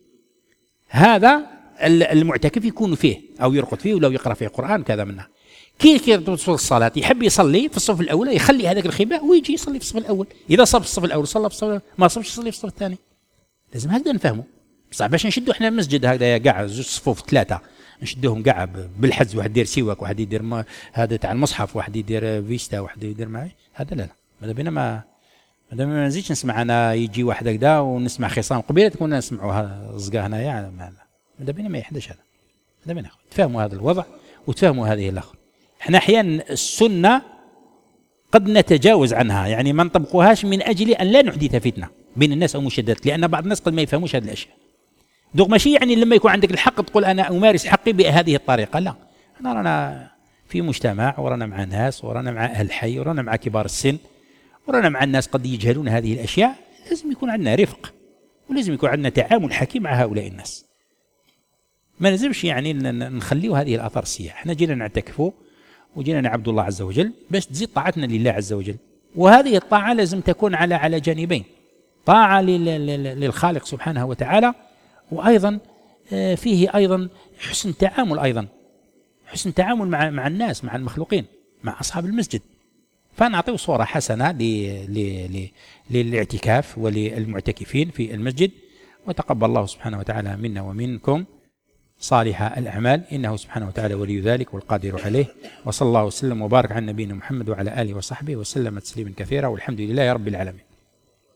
هذا المعتكف يكون فيه او يرقد فيه ولا يقرا فيه القران كذا منها. كي كي توصل الصلاه يحب يصلي في الصف الاول، يخلي هذاك الخباء ويجي يصلي في الصف الاول، اذا صاب في الصف الاول صلى في الصف، ما صابش يصلي في الصف الثاني. لازم هكذا نفهموا، بصح باش نشدوا احنا المسجد هكذا كاع زوج صفوف ثلاثه نشدوهم كاع بالحجز، واحد يدير سواك، واحد يدير هذا تاع المصحف، واحد يدير فيستا، واحد يدير معي هذا، لا لا ماذا بينا ما ماذا ما نزيدش نسمع انا يجي واحد هكذا ونسمع خصام قبيله تكون نسمعوا الزقا هنايا، ماذا بينا ما يحدث هذا. هذا بينا تفهموا هذا الوضع وتفهموا هذه الاخر. احنا احيانا السنه قد نتجاوز عنها، يعني ما نطبقوهاش من اجل ان لا نحدث فتنه بين الناس او مشادات، لان بعض الناس قد ما يفهموش هذه الاشياء. دوك ماشي يعني لما يكون عندك الحق تقول انا امارس حقي بهذه الطريقه، لا، انا رانا في مجتمع ورانا مع ناس ورانا مع اهل الحي ورانا مع كبار السن ورانا مع الناس قد يجهلون هذه الاشياء، لازم يكون عندنا رفق ولازم يكون عندنا تعامل حكيم مع هؤلاء الناس. ما لازمش يعني نخليوا هذه الاثار السيئه. احنا جينا نعتكفوا وجينا نعبد الله عز وجل باش تزيد طاعتنا لله عز وجل، وهذه الطاعه لازم تكون على على جانبين، طاعه للخالق سبحانه وتعالى، وايضا فيه ايضا حسن تعامل، ايضا حسن تعامل مع مع الناس، مع المخلوقين، مع اصحاب المسجد. فنعطيه صوره حسنه للاعتكاف وللمعتكفين في المسجد، وتقبل الله سبحانه وتعالى منا ومنكم صالح الأعمال، إنه سبحانه وتعالى ولي ذلك والقادر عليه. وصلى الله وسلم وبارك على نبينا محمد وعلى آله وصحبه وسلم تسليما كثيرا، والحمد لله رب العالمين.